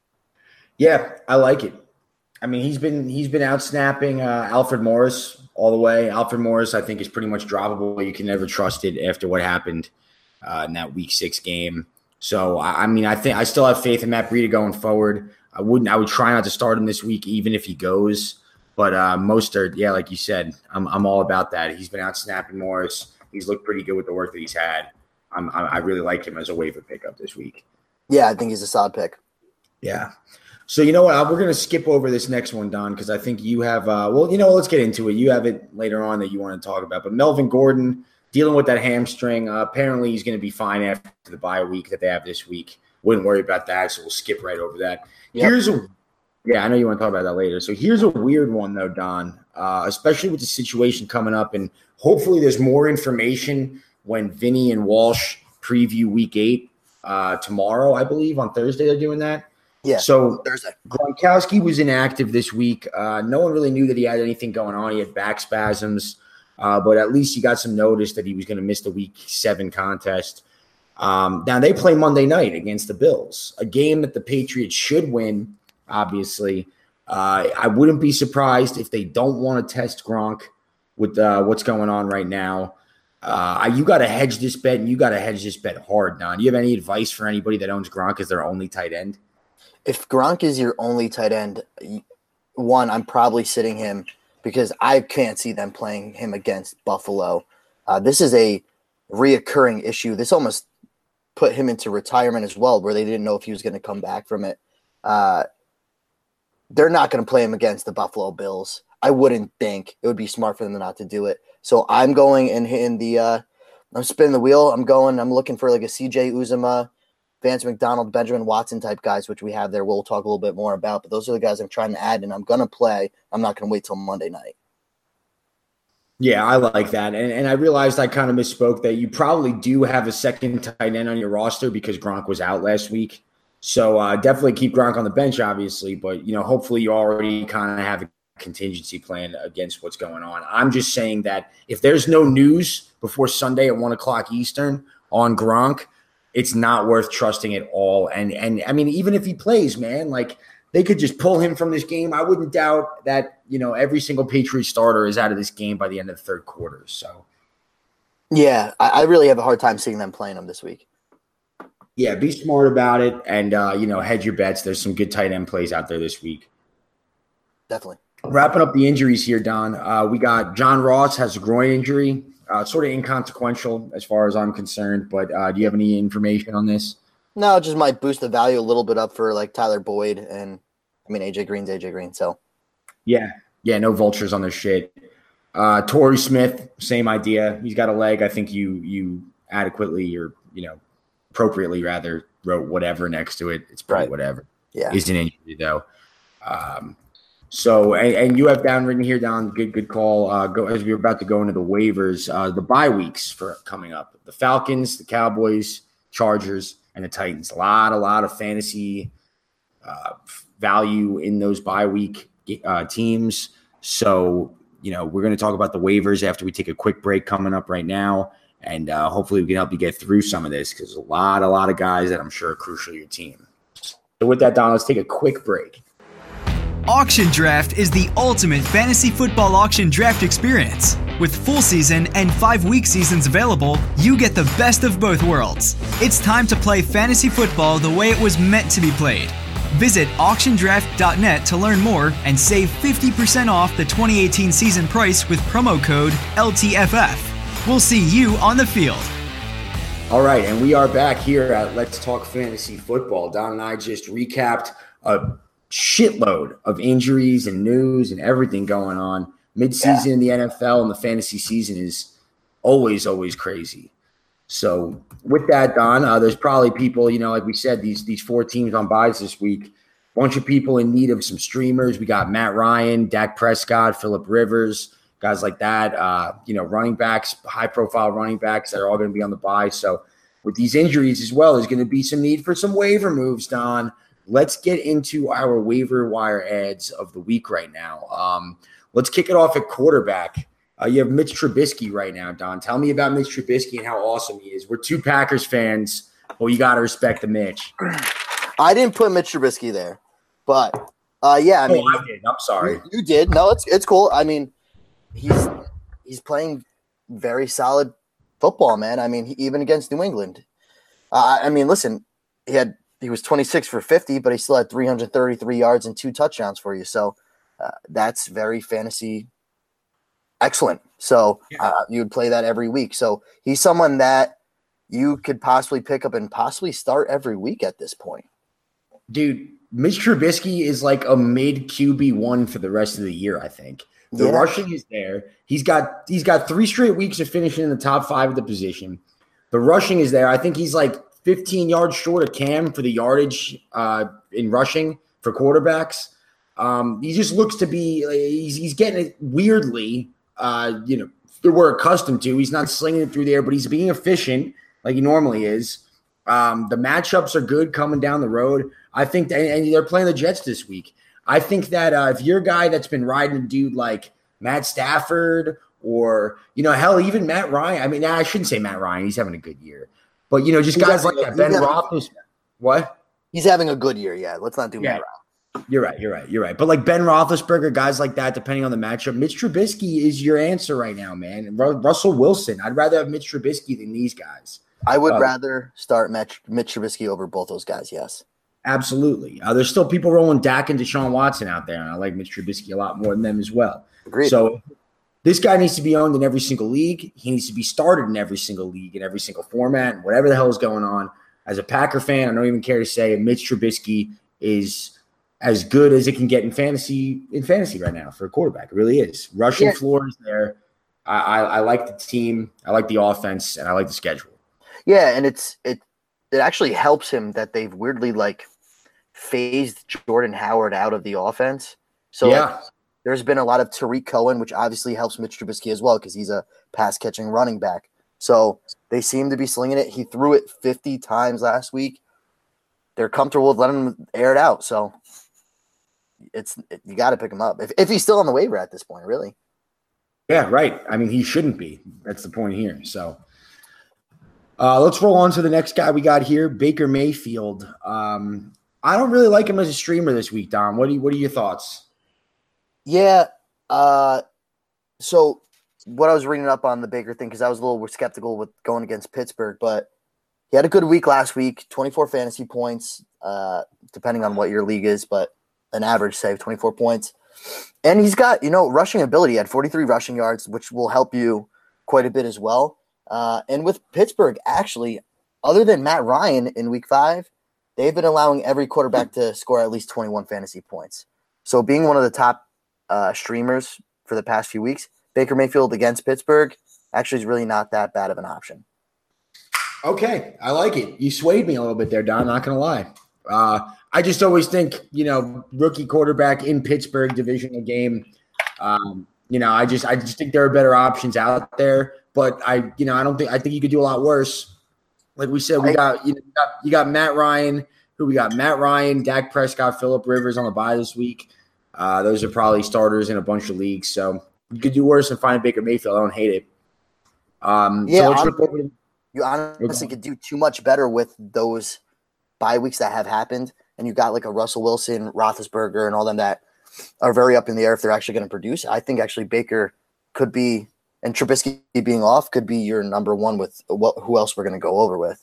Yeah, I like it. I mean, he's been he's been out snapping uh, Alfred Morris all the way. Alfred Morris, I think, is pretty much droppable. You can never trust it after what happened uh, in that Week Six game. So, I, I mean, I think I still have faith in Matt Breida going forward. I wouldn't. I would try not to start him this week, even if he goes. But uh, Mostert, yeah, like you said, I'm I'm all about that. He's been out snapping Morris. He's looked pretty good with the work that he's had. I'm, I really like him as a waiver pickup this week. Yeah, I think he's a solid pick. Yeah. So you know what? We're going to skip over this next one, Don, because I think you have uh, – well, you know, let's get into it. You have it later on that you want to talk about. But Melvin Gordon dealing with that hamstring. Uh, apparently he's going to be fine after the bye week that they have this week. Wouldn't worry about that, so we'll skip right over that. Yep. Here's a – yeah, I know you want to talk about that later. So here's a weird one, though, Don, uh, especially with the situation coming up. And hopefully there's more information when Vinny and Walsh preview week eight uh, tomorrow, I believe. On Thursday they're doing that. Yeah, so Thursday. Gronkowski was inactive this week. Uh, no one really knew that he had anything going on. He had back spasms, uh, but at least he got some notice that he was going to miss the week seven contest. Um, now, they play Monday night against the Bills, a game that the Patriots should win, obviously. Uh, I wouldn't be surprised if they don't want to test Gronk. with uh, what's going on right now. Uh, you got to hedge this bet, and you got to hedge this bet hard, Don. Do you have any advice for anybody that owns Gronk as their only tight end? If Gronk is your only tight end, one, I'm probably sitting him because I can't see them playing him against Buffalo. Uh, this is a reoccurring issue. This almost put him into retirement as well, where they didn't know if he was going to come back from it. Uh, they're not going to play him against the Buffalo Bills. I wouldn't think it would be smart for them not to do it. So I'm going in, in the uh, – I'm spinning the wheel. I'm going – I'm looking for like a C J Uzomah, Vance McDonald, Benjamin Watson type guys, which we have there. We'll talk a little bit more about. But those are the guys I'm trying to add, and I'm going to play. I'm not going to wait till Monday night. Yeah, I like that. And and I realized I kind of misspoke that you probably do have a second tight end on your roster because Gronk was out last week. So uh, definitely keep Gronk on the bench, obviously. But, you know, hopefully you already kind of have a contingency plan against what's going on. I'm just saying that if there's no news before Sunday at one o'clock Eastern on Gronk, it's not worth trusting at all. And, and I mean, even if he plays, man, like they could just pull him from this game. I wouldn't doubt that, you know, every single Patriots starter is out of this game by the end of the third quarter. So, yeah, I, I really have a hard time seeing them playing him this week. Yeah, be smart about it and, uh, you know, hedge your bets. There's some good tight end plays out there this week. Definitely. Wrapping up the injuries here, Don. Uh, we got John Ross has a groin injury. Uh, sort of inconsequential as far as I'm concerned, but uh, do you have any information on this? No, it just might boost the value a little bit up for like Tyler Boyd and I mean A J Green's A J Green. So yeah, yeah, no vultures on their shit. Uh, Torrey Smith, same idea. He's got a leg. I think you you adequately or you know appropriately rather wrote whatever next to it. It's probably right. Whatever. Yeah, is an injury though. Um, So, and, and you have down written here, down good, good call. Uh, go as we're about to go into the waivers, uh, the bye weeks for coming up. The Falcons, the Cowboys, Chargers, and the Titans. A lot, a lot of fantasy uh, value in those bye week uh, teams. So, you know, we're going to talk about the waivers after we take a quick break coming up right now, and uh, hopefully we can help you get through some of this because a lot, a lot of guys that I'm sure are crucial to your team. So, with that, Don, let's take a quick break. Auction Draft is the ultimate fantasy football auction draft experience. With full season and five-week seasons available, you get the best of both worlds. It's time to play fantasy football the way it was meant to be played. Visit auction draft dot net to learn more and save fifty percent off the twenty eighteen season price with promo code L T F F. We'll see you on the field. All right, and we are back here at Let's Talk Fantasy Football. Don and I just recapped a shitload of injuries and news and everything going on. Mid-season yeah. in the N F L and the fantasy season is always, always crazy. So with that, Don, uh, there's probably people, you know, like we said, these these four teams on buys this week, bunch of people in need of some streamers. We got Matt Ryan, Dak Prescott, Phillip Rivers, guys like that, uh, you know, running backs, high-profile running backs that are all going to be on the buy. So with these injuries as well, there's going to be some need for some waiver moves, Don. Let's get into our waiver wire ads of the week right now. Um, let's kick it off at quarterback. Uh, you have Mitch Trubisky right now, Don. Tell me about Mitch Trubisky and how awesome he is. We're two Packers fans. Well, you got to respect the Mitch. I didn't put Mitch Trubisky there, but uh, yeah, I mean, oh, I did. I'm sorry. You, you did. No, it's it's cool. I mean, he's he's playing very solid football, man. I mean, he, even against New England. Uh, I mean, listen, he had. He was twenty-six for fifty, but he still had three hundred thirty-three yards and two touchdowns for you. So uh, that's very fantasy excellent. So uh, you would play that every week. So he's someone that you could possibly pick up and possibly start every week at this point. Dude, Mitch Trubisky is like a mid Q B one for the rest of the year, I think. The yeah. rushing is there. He's got he's got three straight weeks of finishing in the top five of the position. The rushing is there. I think he's like fifteen yards short of Cam for the yardage uh, in rushing for quarterbacks. Um, he just looks to be he's, he's getting it weirdly, uh, you know, that we're accustomed to. He's not slinging it through the air, but he's being efficient like he normally is. Um, the matchups are good coming down the road. I think that, and they're playing the Jets this week. I think that uh, if you're a guy that's been riding a dude like Matt Stafford or, you know, hell, even Matt Ryan. I mean, I shouldn't say Matt Ryan. He's having a good year. But, you know, just he's guys like a, that. Ben Roethlisberger. What? He's having a good year, yeah. Let's not do yeah. Matt Ryan. You're right. You're right. You're right. But like Ben Roethlisberger, guys like that, depending on the matchup, Mitch Trubisky is your answer right now, man. And Ru- Russell Wilson. I'd rather have Mitch Trubisky than these guys. I would uh, rather start Mitch, Mitch Trubisky over both those guys. Yes. Absolutely. Uh, there's still people rolling Dak and Deshaun Watson out there, and I like Mitch Trubisky a lot more than them as well. Agreed. So this guy needs to be owned in every single league. He needs to be started in every single league, in every single format, and whatever the hell is going on. As a Packer fan, I don't even care to say Mitch Trubisky is as good as it can get in fantasy in fantasy right now for a quarterback. It really is. Rushing yeah. floor is there. I, I, I like the team. I like the offense, and I like the schedule. Yeah, and it's it it actually helps him that they've weirdly like phased Jordan Howard out of the offense. So yeah. like, there's been a lot of Tariq Cohen, which obviously helps Mitch Trubisky as well because he's a pass-catching running back. So they seem to be slinging it. He threw it fifty times last week. They're comfortable with letting him air it out. So it's it, you got to pick him up if if he's still on the waiver at this point, really. Yeah, right. I mean, he shouldn't be. That's the point here. So uh, let's roll on to the next guy we got here, Baker Mayfield. Um, I don't really like him as a streamer this week, Dom. What do you, what are your thoughts? Yeah. Uh, so what I was reading up on the Baker thing, because I was a little skeptical with going against Pittsburgh, but he had a good week last week, twenty-four fantasy points, uh, depending on what your league is, but an average save, twenty-four points. And he's got, you know, rushing ability. He had forty-three rushing yards, which will help you quite a bit as well. Uh, and with Pittsburgh, actually, other than Matt Ryan in week five, they've been allowing every quarterback to score at least twenty-one fantasy points. So being one of the top uh, streamers for the past few weeks, Baker Mayfield against Pittsburgh actually is really not that bad of an option. Okay, I like it. You swayed me a little bit there, Don, not going to lie. Uh, I just always think, you know, rookie quarterback in Pittsburgh divisional game, um, you know, I just I just think there are better options out there. But I, you know, I don't think I think you could do a lot worse. Like we said, we got you know, you got, you got Matt Ryan, who we got Matt Ryan, Dak Prescott, Phillip Rivers on the bye this week. Uh, those are probably starters in a bunch of leagues. So you could do worse than find Baker Mayfield. I don't hate it. Um, yeah, so let's I'm, rip over to, you honestly could do too much better with those bye weeks that have happened, and you got like a Russell Wilson, Roethlisberger, and all them that are very up in the air if they're actually going to produce. I think actually Baker could be, and Trubisky being off could be your number one with what, who else we're going to go over with.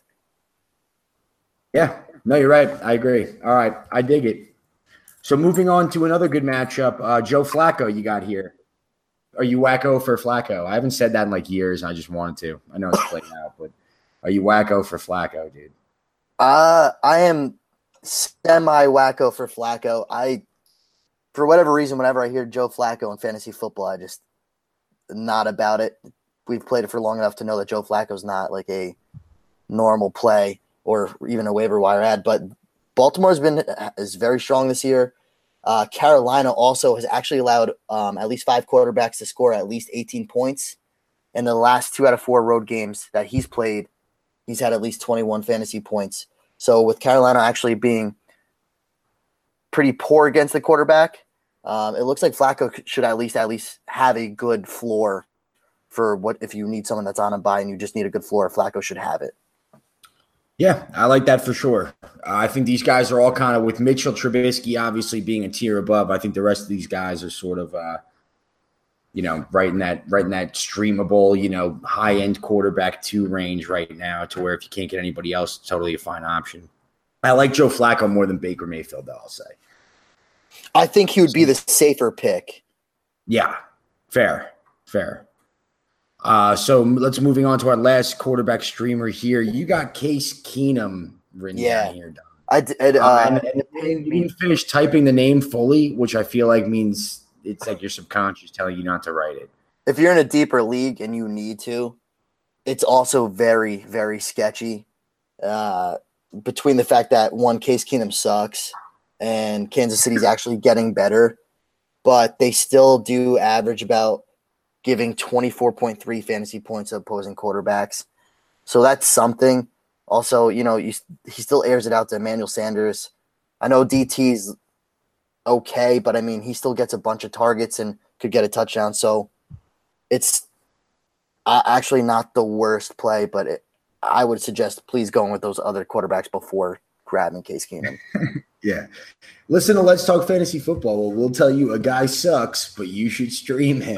Yeah, no, you're right. I agree. All right, I dig it. So moving on to another good matchup, uh, Joe Flacco you got here. Are you wacko for Flacco? I haven't said that in like years, and I just wanted to. I know it's played out, but are you wacko for Flacco, dude? Uh, I am semi-wacko for Flacco. I, for whatever reason, whenever I hear Joe Flacco in fantasy football, I just not about it. We've played it for long enough to know that Joe Flacco's not like a normal play or even a waiver wire ad. But Baltimore's been is very strong this year. Uh, Carolina also has actually allowed um, at least five quarterbacks to score at least eighteen points. In the last two out of four road games that he's played, he's had at least twenty-one fantasy points. So with Carolina actually being pretty poor against the quarterback, um, it looks like Flacco should at least at least have a good floor for what if you need someone that's on a bye and you just need a good floor. Flacco should have it. Yeah, I like that for sure. Uh, I think these guys are all kind of with Mitchell Trubisky obviously being a tier above. I think the rest of these guys are sort of, uh, you know, right in that right in that streamable, you know, high end quarterback two range right now. To where if you can't get anybody else, it's totally a fine option. I like Joe Flacco more than Baker Mayfield, though. I'll say. I think he would be the safer pick. Yeah, fair, fair. Uh, so let's moving on to our last quarterback streamer here. You got Case Keenum written yeah. down here, Don. I did. Uh, uh, and, and, and you didn't finish typing the name fully, which I feel like means it's like your subconscious telling you not to write it. If you're in a deeper league and you need to, it's also very, very sketchy. Uh, between the fact that one, Case Keenum sucks, and Kansas City's actually getting better, but they still do average about giving twenty-four point three fantasy points to opposing quarterbacks. So that's something. Also, you know, you, he still airs it out to Emmanuel Sanders. I know D T's okay, but I mean, he still gets a bunch of targets and could get a touchdown. So it's uh, actually not the worst play, but it, I would suggest please going with those other quarterbacks before grabbing Case Keenum. Yeah. Listen to Let's Talk Fantasy Football. We'll tell you a guy sucks, but you should stream him.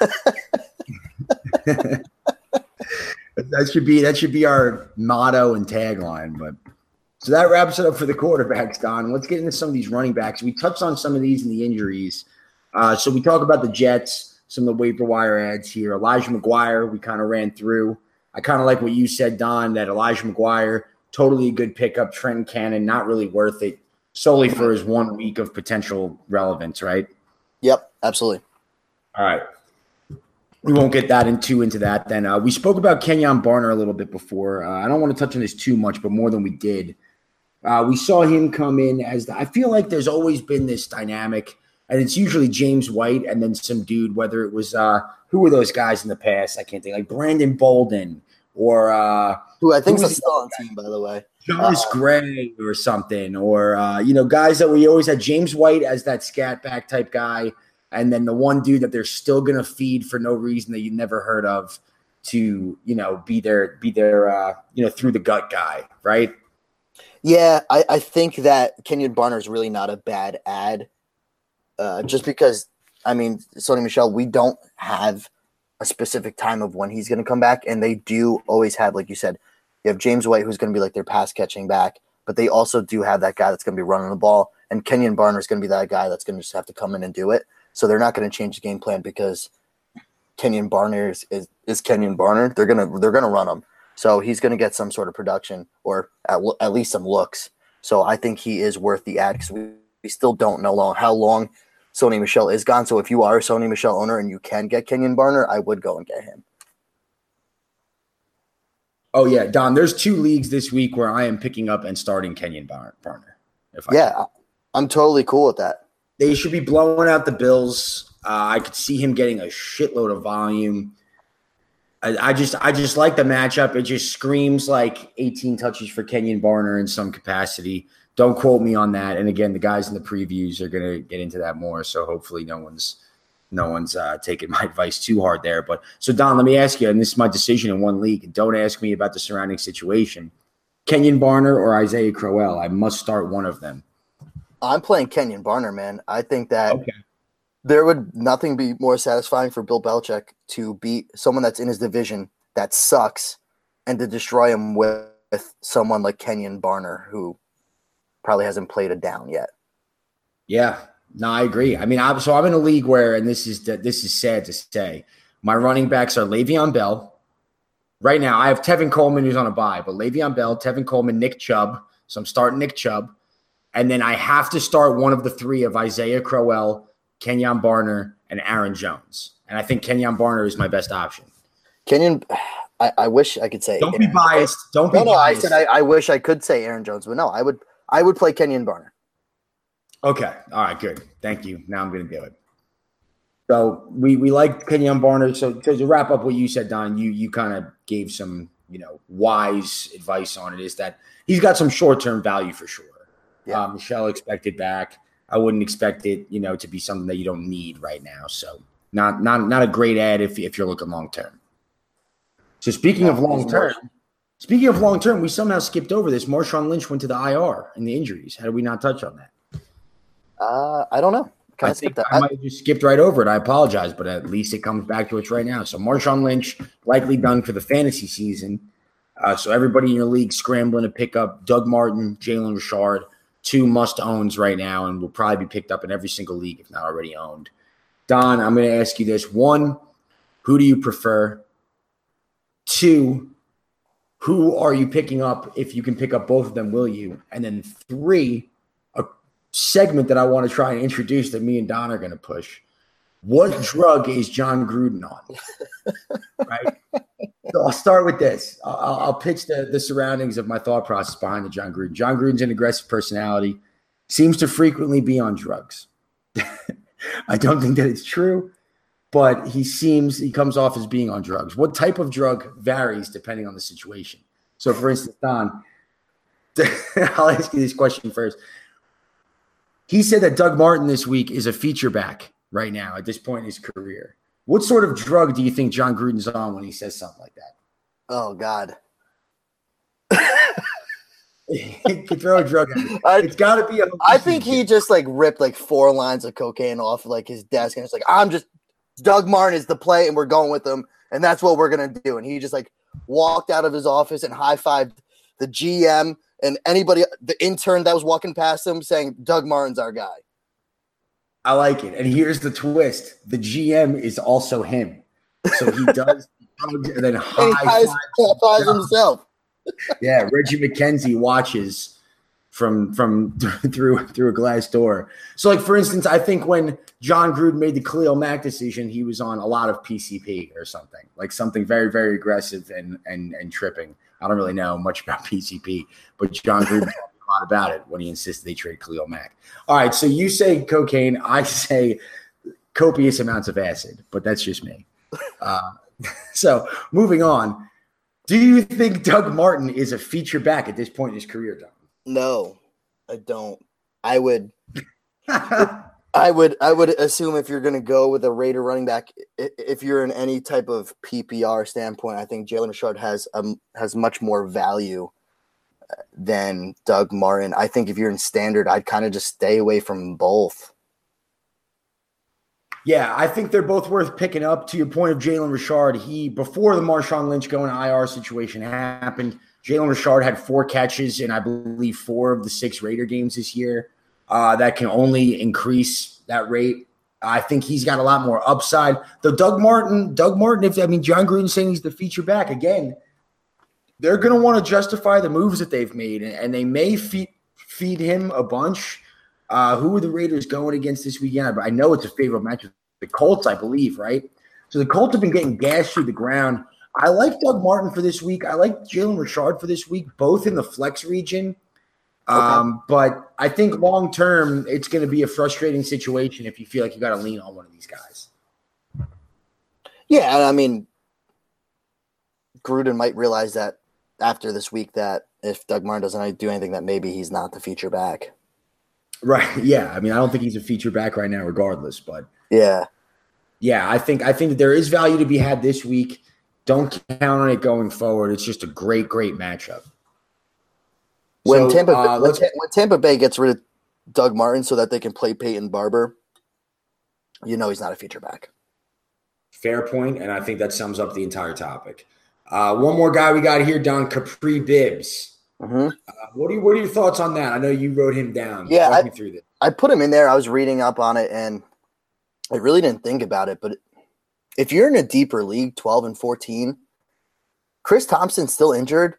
that should be that should be our motto and tagline. But so that wraps it up for the quarterbacks, Don. Let's get into some of these running backs. We touched on some of these in the injuries. Uh, so we talk about the Jets, some of the waiver wire ads here. Elijah McGuire, we kind of ran through. I kind of like what you said, Don, that Elijah McGuire, totally a good pickup. Trenton Cannon, not really worth it, solely for his one week of potential relevance, right? Yep, absolutely. All right. We won't get that into into that then. Uh, we spoke about Kenyon Barner a little bit before. Uh, I don't want to touch on this too much, but more than we did. Uh, we saw him come in as the, I feel like there's always been this dynamic, and it's usually James White and then some dude, whether it was uh, who were those guys in the past? I can't think, like Brandon Bolden or uh, who I think is still on the team, by the way. Jonas uh, Gray or something, or uh, you know, guys that we always had James White as that scat back type guy, and then the one dude that they're still gonna feed for no reason that you never heard of to, you know, be their be their uh, you know, through the gut guy, right? Yeah, I, I think that Kenyon Barner is really not a bad ad, uh, just because I mean, Sony Michel, we don't have a specific time of when he's going to come back, and they do always have, like you said, you have James White, who's going to be like their pass catching back, but they also do have that guy that's going to be running the ball, and Kenyon Barner is going to be that guy that's going to just have to come in and do it. So they're not going to change the game plan because Kenyon Barner is, is, is Kenyon Barner. They're going to they're going to run him, so he's going to get some sort of production or at, at least some looks. So I think he is worth the ad because we, we still don't know long how long Sony Michel is gone. So if you are a Sony Michel owner and you can get Kenyon Barner, I would go and get him. Oh, yeah, Don, there's two leagues this week where I am picking up and starting Kenyon Barner. If I yeah, can. I'm totally cool with that. They should be blowing out the Bills. Uh, I could see him getting a shitload of volume. I, I just I just like the matchup. It just screams like eighteen touches for Kenyon Barner in some capacity. Don't quote me on that. And again, the guys in the previews are going to get into that more. So hopefully no one's no one's uh, taking my advice too hard there. But so Don, let me ask you, and this is my decision in one league. Don't ask me about the surrounding situation. Kenyon Barner or Isaiah Crowell? I must start one of them. I'm playing Kenyon Barner, man. I think that okay. There would nothing be more satisfying for Bill Belichick to beat someone that's in his division that sucks and to destroy him with, with someone like Kenyon Barner, who probably hasn't played a down yet. Yeah, no, I agree. I mean, I'm, so I'm in a league where, and this is this is sad to say, my running backs are Le'Veon Bell. Right now, I have Tevin Coleman who's on a bye, but Le'Veon Bell, Tevin Coleman, Nick Chubb. So I'm starting Nick Chubb. And then I have to start one of the three of Isaiah Crowell, Kenyon Barner, and Aaron Jones. And I think Kenyon Barner is my best option. Kenyon, I, I wish I could say. Don't Aaron be biased. Jones. Don't be no, no, biased. I said I, I wish I could say Aaron Jones, but no, I would I would play Kenyon Barner. Okay. All right, good. Thank you. Now I'm going to do it. So we we like Kenyon Barner. So to wrap up what you said, Don, you you kind of gave some, you know, wise advice on it, is that he's got some short-term value for sure. Yeah. Um, Michelle expected back. I wouldn't expect it, you know, to be something that you don't need right now. So not not not a great ad if if you're looking long term. So speaking yeah, of long term, speaking of long term, we somehow skipped over this. Marshawn Lynch went to the I R and the injuries. How did we not touch on that? Uh, I don't know. I think that. I might have just skipped right over it. I apologize, but at least it comes back to us right now. So Marshawn Lynch likely done for the fantasy season. Uh, so everybody in your league scrambling to pick up Doug Martin, Jalen Richard. Two must-owns right now, and will probably be picked up in every single league, if not already owned. Don, I'm going to ask you this. One, who do you prefer? Two, who are you picking up? If you can pick up both of them, will you? And then three, a segment that I want to try and introduce that me and Don are going to push. What drug is John Gruden on? Right? So I'll start with this. I'll, I'll pitch the, the surroundings of my thought process behind the John Gruden. John Gruden's an aggressive personality, seems to frequently be on drugs. I don't think that it's true, but he seems, he comes off as being on drugs. What type of drug varies depending on the situation. So for instance, Don, I'll ask you this question first. He said that Doug Martin this week is a feature back right now at this point in his career. What sort of drug do you think John Gruden's on when he says something like that? Oh, God. he could throw a drug at me. It's got to be a I think he just like ripped like four lines of cocaine off like his desk, and it's like, I'm just Doug Martin is the play, and we're going with him, and that's what we're gonna do. And he just like walked out of his office and high-fived the G M and anybody, the intern that was walking past him, saying Doug Martin's our guy. I like it. And here's the twist: the G M is also him, so he does drugs and then high fives himself. Yeah, Reggie McKenzie watches from from through through a glass door. So, like for instance, I think when John Gruden made the Khalil Mack decision, he was on a lot of P C P or something, like something very very aggressive and and and tripping. I don't really know much about P C P, but John Gruden talked a lot about it when he insisted they trade Khalil Mack. All right, so you say cocaine, I say copious amounts of acid, but that's just me. Uh, so moving on. Do you think Doug Martin is a feature back at this point in his career, Don? No, I don't. I would, I would, I would assume if you're going to go with a Raider running back, if you're in any type of P P R standpoint, I think Jalen Richard has um has much more value than Doug Martin. I think if you're in standard, I'd kind of just stay away from both. Yeah, I think they're both worth picking up. To your point of Jalen Richard, he before the Marshawn Lynch going to I R situation happened, Jalen Richard had four catches in, I believe, four of the six Raider games this year. Uh, that can only increase that rate. I think he's got a lot more upside. Though Doug Martin, Doug Martin, if I mean John Gruden saying he's the feature back again, they're going to want to justify the moves that they've made, and, and they may feed feed him a bunch. Uh, who are the Raiders going against this weekend? I know it's a favorable matchup. The Colts, I believe, right? So the Colts have been getting gashed through the ground. I like Doug Martin for this week. I like Jalen Richard for this week, both in the flex region. Um, okay. But I think long-term, it's going to be a frustrating situation if you feel like you got to lean on one of these guys. Yeah, I mean, Gruden might realize that after this week that if Doug Martin doesn't do anything, that maybe he's not the feature back. Right. Yeah. I mean, I don't think he's a feature back right now regardless, but yeah. Yeah, I think I think that there is value to be had this week. Don't count on it going forward. It's just a great, great matchup. When, so, Tampa, uh, when, when Tampa Bay gets rid of Doug Martin so that they can play Peyton Barber, you know he's not a feature back. Fair point, and I think that sums up the entire topic. Uh, one more guy we got here, Don, Kapri Bibbs. Mm-hmm. Uh, what are you, what are your thoughts on that? I know you wrote him down. Yeah, Walk I, me through this. I put him in there. I was reading up on it, and I really didn't think about it. But if you're in a deeper league, twelve and fourteen, Chris Thompson's still injured.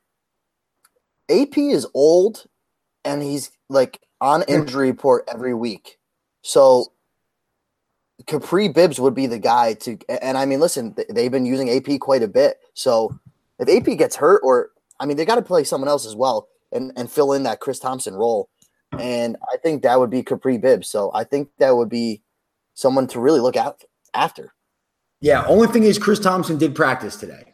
A P is old, and he's like on injury report every week. So Kapri Bibbs would be the guy to – and, I mean, listen, they've been using A P quite a bit. So if A P gets hurt or – I mean, they got to play someone else as well and, and fill in that Chris Thompson role. And I think that would be Kapri Bibbs. So I think that would be someone to really look out after. Yeah, only thing is Chris Thompson did practice today.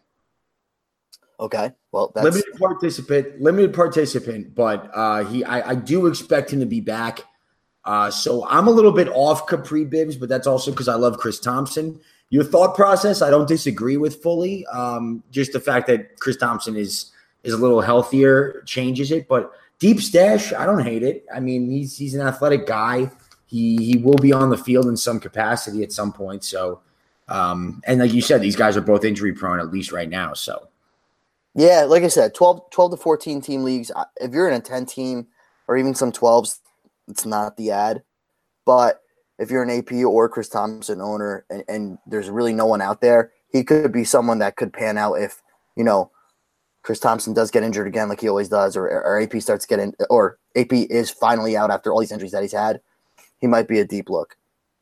Okay, well, that's limited participant, limited participant, but uh, he, I, I do expect him to be back. Uh, so I'm a little bit off Kapri Bibbs, but that's also because I love Chris Thompson. Your thought process, I don't disagree with fully. Um, just the fact that Chris Thompson is is a little healthier changes it, but deep stash, I don't hate it. I mean, he's he's an athletic guy. He he will be on the field in some capacity at some point. So, um, and like you said, these guys are both injury prone at least right now. So. Yeah, like I said, twelve, twelve to fourteen team leagues. If you're in a ten team or even some twelves, it's not the ad. But if you're an A P or Chris Thompson owner and, and there's really no one out there, he could be someone that could pan out if, you know, Chris Thompson does get injured again like he always does, or, or A P starts getting – or A P is finally out after all these injuries that he's had. He might be a deep look.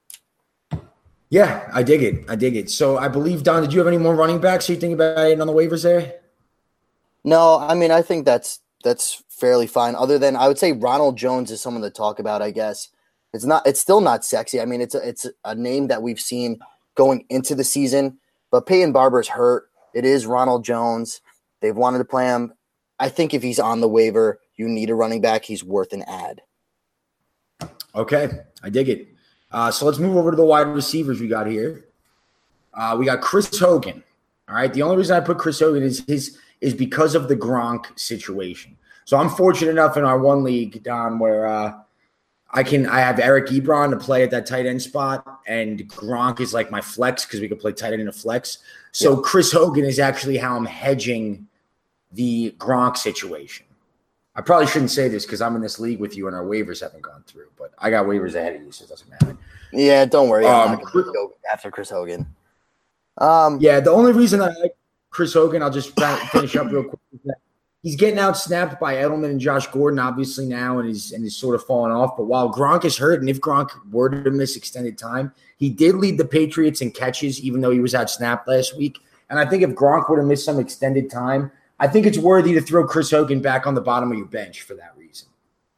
Yeah, I dig it. I dig it. So I believe, Don, did you have any more running backs? Are you thinking about it on the waivers there? No, I mean, I think that's that's fairly fine. Other than I would say Ronald Jones is someone to talk about, I guess. It's not it's still not sexy. I mean, it's a, it's a name that we've seen going into the season, but Peyton Barber's hurt. It is Ronald Jones. They've wanted to play him. I think if he's on the waiver, you need a running back, he's worth an ad. Okay, I dig it. Uh, so let's move over to the wide receivers we got here. Uh, we got Chris Hogan. All right, the only reason I put Chris Hogan is his – is because of the Gronk situation. So I'm fortunate enough in our one league, Don, where uh, I can I have Eric Ebron to play at that tight end spot, and Gronk is like my flex because we can play tight end in a flex. So yeah. Chris Hogan is actually how I'm hedging the Gronk situation. I probably shouldn't say this because I'm in this league with you and our waivers haven't gone through, but I got waivers ahead of you, so it doesn't matter. Yeah, don't worry. I'm um, not going to go after Chris Hogan. Um, yeah, the only reason I like Chris Hogan, I'll just finish up real quick, is that he's getting out snapped by Edelman and Josh Gordon, obviously now, and he's and he's sort of falling off. But while Gronk is hurt, and if Gronk were to miss extended time, he did lead the Patriots in catches, even though he was out snapped last week. And I think if Gronk were to miss some extended time, I think it's worthy to throw Chris Hogan back on the bottom of your bench for that reason.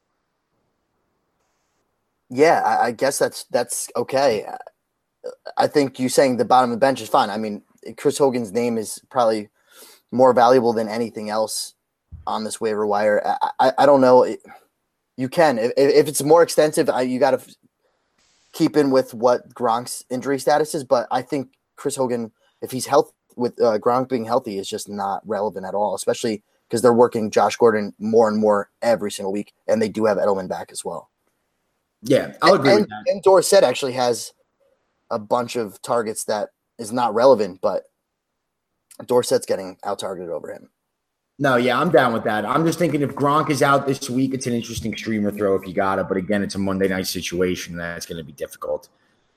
Yeah, I, I guess that's that's okay. I think you saying the bottom of the bench is fine. I mean, Chris Hogan's name is probably more valuable than anything else on this waiver wire. I, I, I don't know. You can. If, if it's more extensive, I, you got to keep in with what Gronk's injury status is. But I think Chris Hogan, if he's healthy, with uh, Gronk being healthy, is just not relevant at all, especially because they're working Josh Gordon more and more every single week, and they do have Edelman back as well. Yeah, I'll agree and, with that. And Dorsett actually has a bunch of targets that is not relevant, but Dorsett's getting out-targeted over him. No, yeah, I'm down with that. I'm just thinking if Gronk is out this week, it's an interesting streamer throw if you got it. But again, it's a Monday night situation. That's going to be difficult.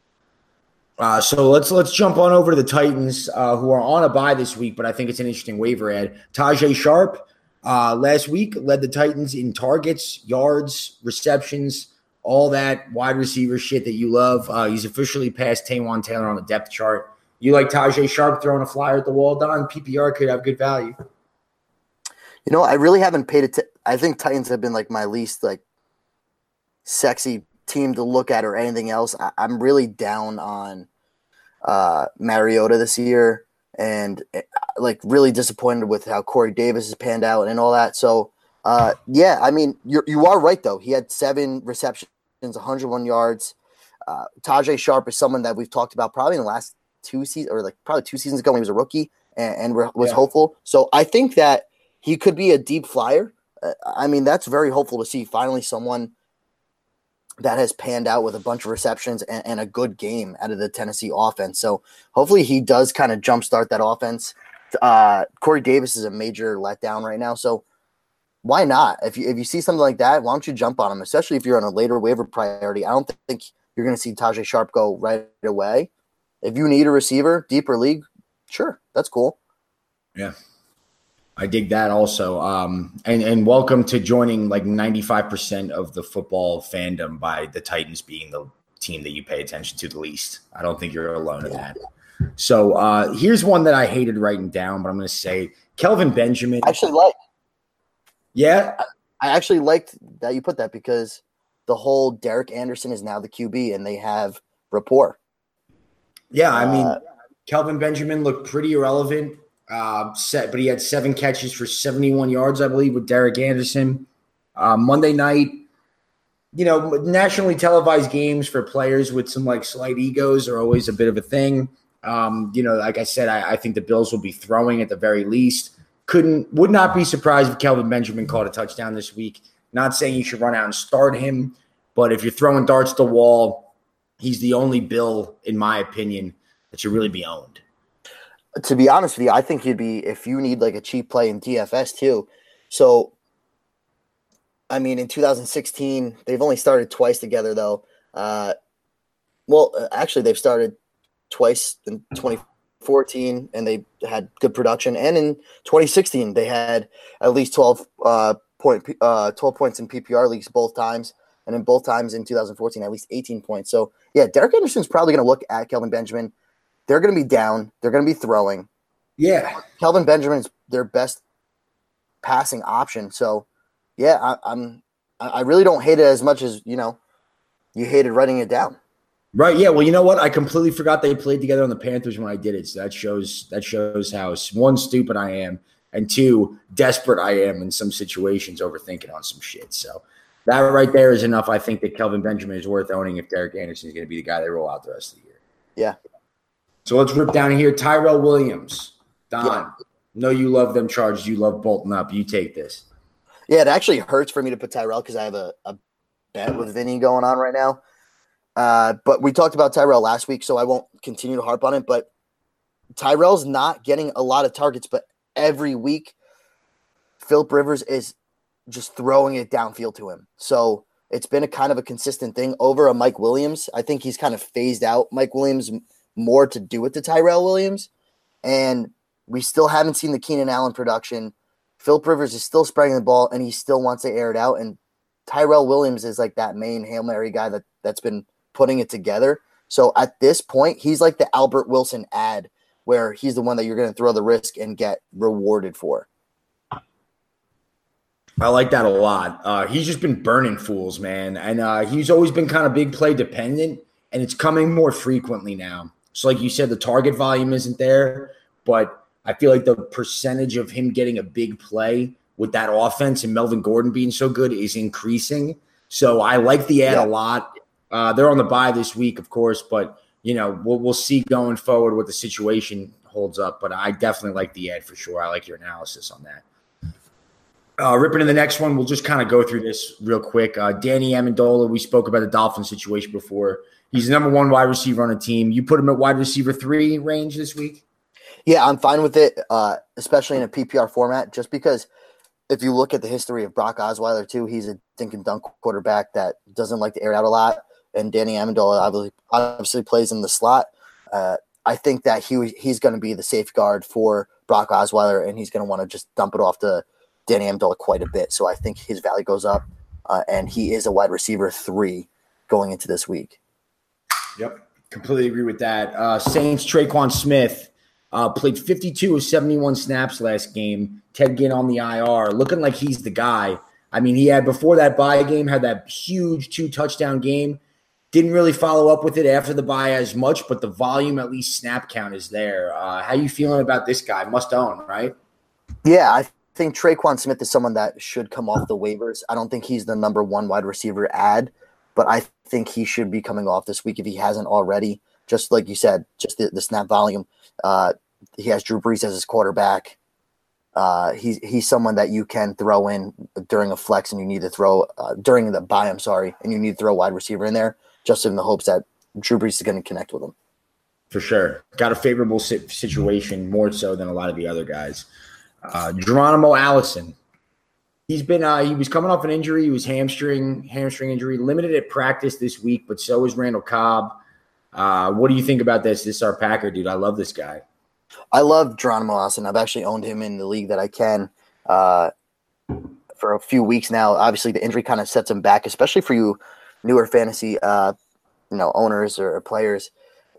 Uh, so let's let's jump on over to the Titans, uh, who are on a bye this week, but I think it's an interesting waiver ad. Tajay Sharp uh, last week led the Titans in targets, yards, receptions, all that wide receiver shit that you love. Uh, he's officially passed Taywan Taylor on the depth chart. You like Tajay Sharp throwing a flyer at the wall, Don? P P R could have good value. You know, I really haven't paid it. I think Titans have been like my least like sexy team to look at or anything else. I, I'm really down on uh, Mariota this year, and like really disappointed with how Corey Davis has panned out and all that. So uh, yeah, I mean, you you are right though. He had seven receptions, one hundred one yards. Uh, Tajay Sharp is someone that we've talked about probably in the last two seasons, or like probably two seasons ago when he was a rookie and, and was yeah. hopeful. So I think that he could be a deep flyer. Uh, I mean, that's very hopeful to see finally someone that has panned out with a bunch of receptions and, and a good game out of the Tennessee offense. So hopefully he does kind of jumpstart that offense. Uh, Corey Davis is a major letdown right now. So why not? If you if you see something like that, why don't you jump on him, especially if you're on a later waiver priority? I don't think you're going to see Tajay Sharp go right away. If you need a receiver, deeper league, sure, that's cool. Yeah. I dig that also. Um, and, and welcome to joining like ninety-five percent of the football fandom by the Titans being the team that you pay attention to the least. I don't think you're alone in that. So uh, here's one that I hated writing down, but I'm going to say Kelvin Benjamin. I actually like. Yeah. I, I actually liked that you put that because the whole Derek Anderson is now the Q B and they have rapport. Yeah, I mean, uh, Kelvin Benjamin looked pretty irrelevant. Uh, set, but he had seven catches for seventy-one yards, I believe, with Derek Anderson. Uh, Monday night, you know, nationally televised games for players with some like slight egos are always a bit of a thing. Um, you know, like I said, I, I think the Bills will be throwing at the very least. Couldn't, would not be surprised if Kelvin Benjamin caught a touchdown this week. Not saying you should run out and start him, but if you're throwing darts at the wall, he's the only Bill, in my opinion, that should really be owned. To be honest with you, I think he'd be, if you need like a cheap play in D F S too. So, I mean, in two thousand sixteen, they've only started twice together though. Uh, well, actually, they've started twice in twenty fourteen, and they had good production. And in twenty sixteen, they had at least twelve uh, point uh, twelve points in P P R leagues both times, and in both times in two thousand fourteen, at least eighteen points. So, yeah, Derek Anderson's probably going to look at Kelvin Benjamin. They're going to be down. They're going to be throwing. Yeah. Kelvin Benjamin is their best passing option. So, yeah, I, I'm. I really don't hate it as much as, you know, you hated writing it down. Right. Yeah. Well, you know what? I completely forgot they played together on the Panthers when I did it. So that shows that shows how, one, stupid I am, and two, desperate I am in some situations, overthinking on some shit. So that right there is enough. I think that Kelvin Benjamin is worth owning if Derek Anderson is going to be the guy they roll out the rest of the year. Yeah. So let's rip down here. Tyrell Williams. Don, yeah. know you love them Chargers. You love bolting up. You take this. Yeah, it actually hurts for me to put Tyrell because I have a, a bet with Vinny going on right now. Uh, but we talked about Tyrell last week, so I won't continue to harp on it. But Tyrell's not getting a lot of targets, but every week Philip Rivers is just throwing it downfield to him. So it's been a kind of a consistent thing over a Mike Williams. I think he's kind of phased out Mike Williams more to do it to Tyrell Williams. And we still haven't seen the Keenan Allen production. Philip Rivers is still spreading the ball, and he still wants to air it out. And Tyrell Williams is like that main Hail Mary guy that, that's been putting it together. So at this point, he's like the Albert Wilson ad where he's the one that you're going to throw the risk and get rewarded for. I like that a lot. Uh, he's just been burning fools, man. And uh, he's always been kind of big play dependent, and it's coming more frequently now. So like you said, the target volume isn't there, but I feel like the percentage of him getting a big play with that offense and Melvin Gordon being so good is increasing. So I like the ad yeah. a lot. Uh, they're on the bye this week, of course, but you know we'll we'll see going forward what the situation holds up. But I definitely like the ad for sure. I like your analysis on that. Uh, ripping to the next one, we'll just kind of go through this real quick. Uh, Danny Amendola, we spoke about the Dolphins situation before. He's the number one wide receiver on the team. You put him at wide receiver three range this week? Yeah, I'm fine with it, uh, especially in a P P R format, just because if you look at the history of Brock Osweiler, too, he's a dink and dunk quarterback that doesn't like to air out a lot, and Danny Amendola obviously, obviously plays in the slot. Uh, I think that he he's going to be the safeguard for Brock Osweiler, and he's going to want to just dump it off to Danny Amendola quite a bit. So I think his value goes up, uh, and he is a wide receiver three going into this week. Yep, completely agree with that. Uh, Saints Traquan Smith uh, played fifty-two of seventy-one snaps last game. Ted Ginn on the I R, looking like he's the guy. I mean, he had before that bye game, had that huge two-touchdown game. Didn't really follow up with it after the bye as much, but the volume, at least snap count, is there. Uh, how you feeling about this guy? Must own, right? Yeah, I think Traquan Smith is someone that should come off the waivers. I don't think he's the number one wide receiver ad, but I think he should be coming off this week if he hasn't already. Just like you said, just the, the snap volume. Uh, he has Drew Brees as his quarterback. Uh, he's he's someone that you can throw in during a flex, and you need to throw uh, during the bye. I'm sorry, and you need to throw a wide receiver in there, just in the hopes that Drew Brees is going to connect with him. For sure, got a favorable situation more so than a lot of the other guys. Uh, Geronimo Allison, he's been uh, he was coming off an injury. He was hamstring hamstring injury, limited at practice this week, but so is Randall Cobb. Uh, what do you think about this? This is our Packer dude. I love this guy. I love Geronimo Allison. I've actually owned him in the league that I can uh, for a few weeks now. Obviously, the injury kind of sets him back, especially for you newer fantasy uh, you know, owners or players.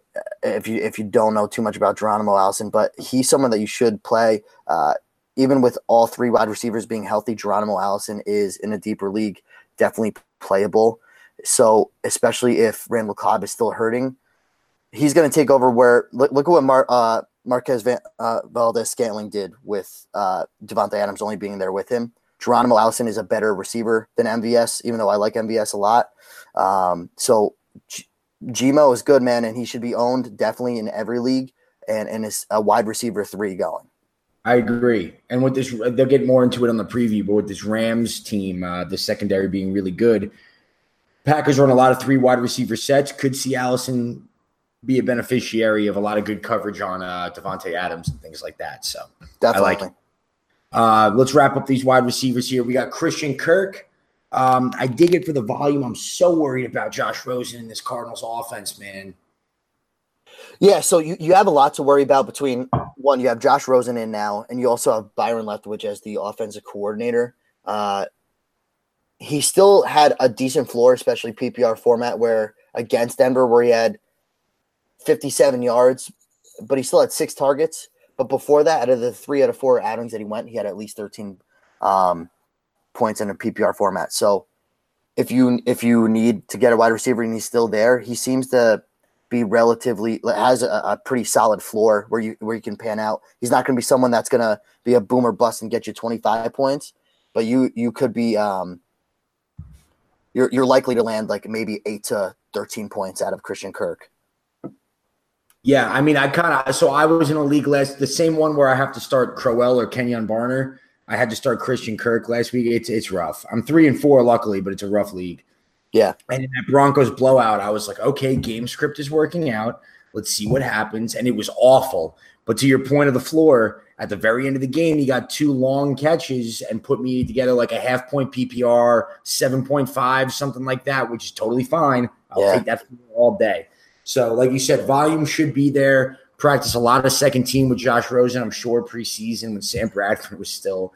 If you if you don't know too much about Geronimo Allison, but he's someone that you should play. Uh, even with all three wide receivers being healthy, Geronimo Allison is in a deeper league, definitely playable. So especially if Randall Cobb is still hurting, he's going to take over where look, look at what Mar, uh, Marquez Van, uh, Valdez-Scantling did with uh, Devontae Adams only being there with him. Geronimo Allison is a better receiver than M V S, even though I like M V S a lot. Um, so G- Gmo is good, man, and he should be owned definitely in every league, and, and is a wide receiver three going. I agree. And with this, they'll get more into it on the preview, but with this Rams team, uh, the secondary being really good, Packers run a lot of three wide receiver sets. Could see Allison be a beneficiary of a lot of good coverage on uh, Devontae Adams and things like that. So definitely. I like it. Uh, let's wrap up these wide receivers here. We got Christian Kirk. Um, I dig it for the volume. I'm so worried about Josh Rosen in this Cardinals offense, man. Yeah, so you, you have a lot to worry about between, one, you have Josh Rosen in now, and you also have Byron Leftwich as the offensive coordinator. Uh, he still had a decent floor, especially P P R format, where against Denver, where he had fifty-seven yards, but he still had six targets. But before that, out of the three out of four outings that he went, he had at least thirteen um, points in a P P R format. So if you if you need to get a wide receiver and he's still there, he seems to be relatively has a, a pretty solid floor where you where you can pan out. He's not going to be someone that's going to be a boom or bust and get you twenty-five points, but you you could be um, you're you're likely to land like maybe eight to thirteen points out of Christian Kirk. Yeah, I mean, I kind of – so I was in a league last – the same one where I have to start Crowell or Kenyon Barner. I had to start Christian Kirk last week. It's it's rough. I'm three and four, luckily, but it's a rough league. Yeah. And in that Broncos blowout, I was like, okay, game script is working out. Let's see what happens. And it was awful. But to your point of the floor, at the very end of the game, he got two long catches and put me together like a half point P P R, seven point five, something like that, which is totally fine. I'll yeah. take that all day. So like you said, volume should be there. Practice a lot of second team with Josh Rosen, I'm sure, preseason when Sam Bradford was still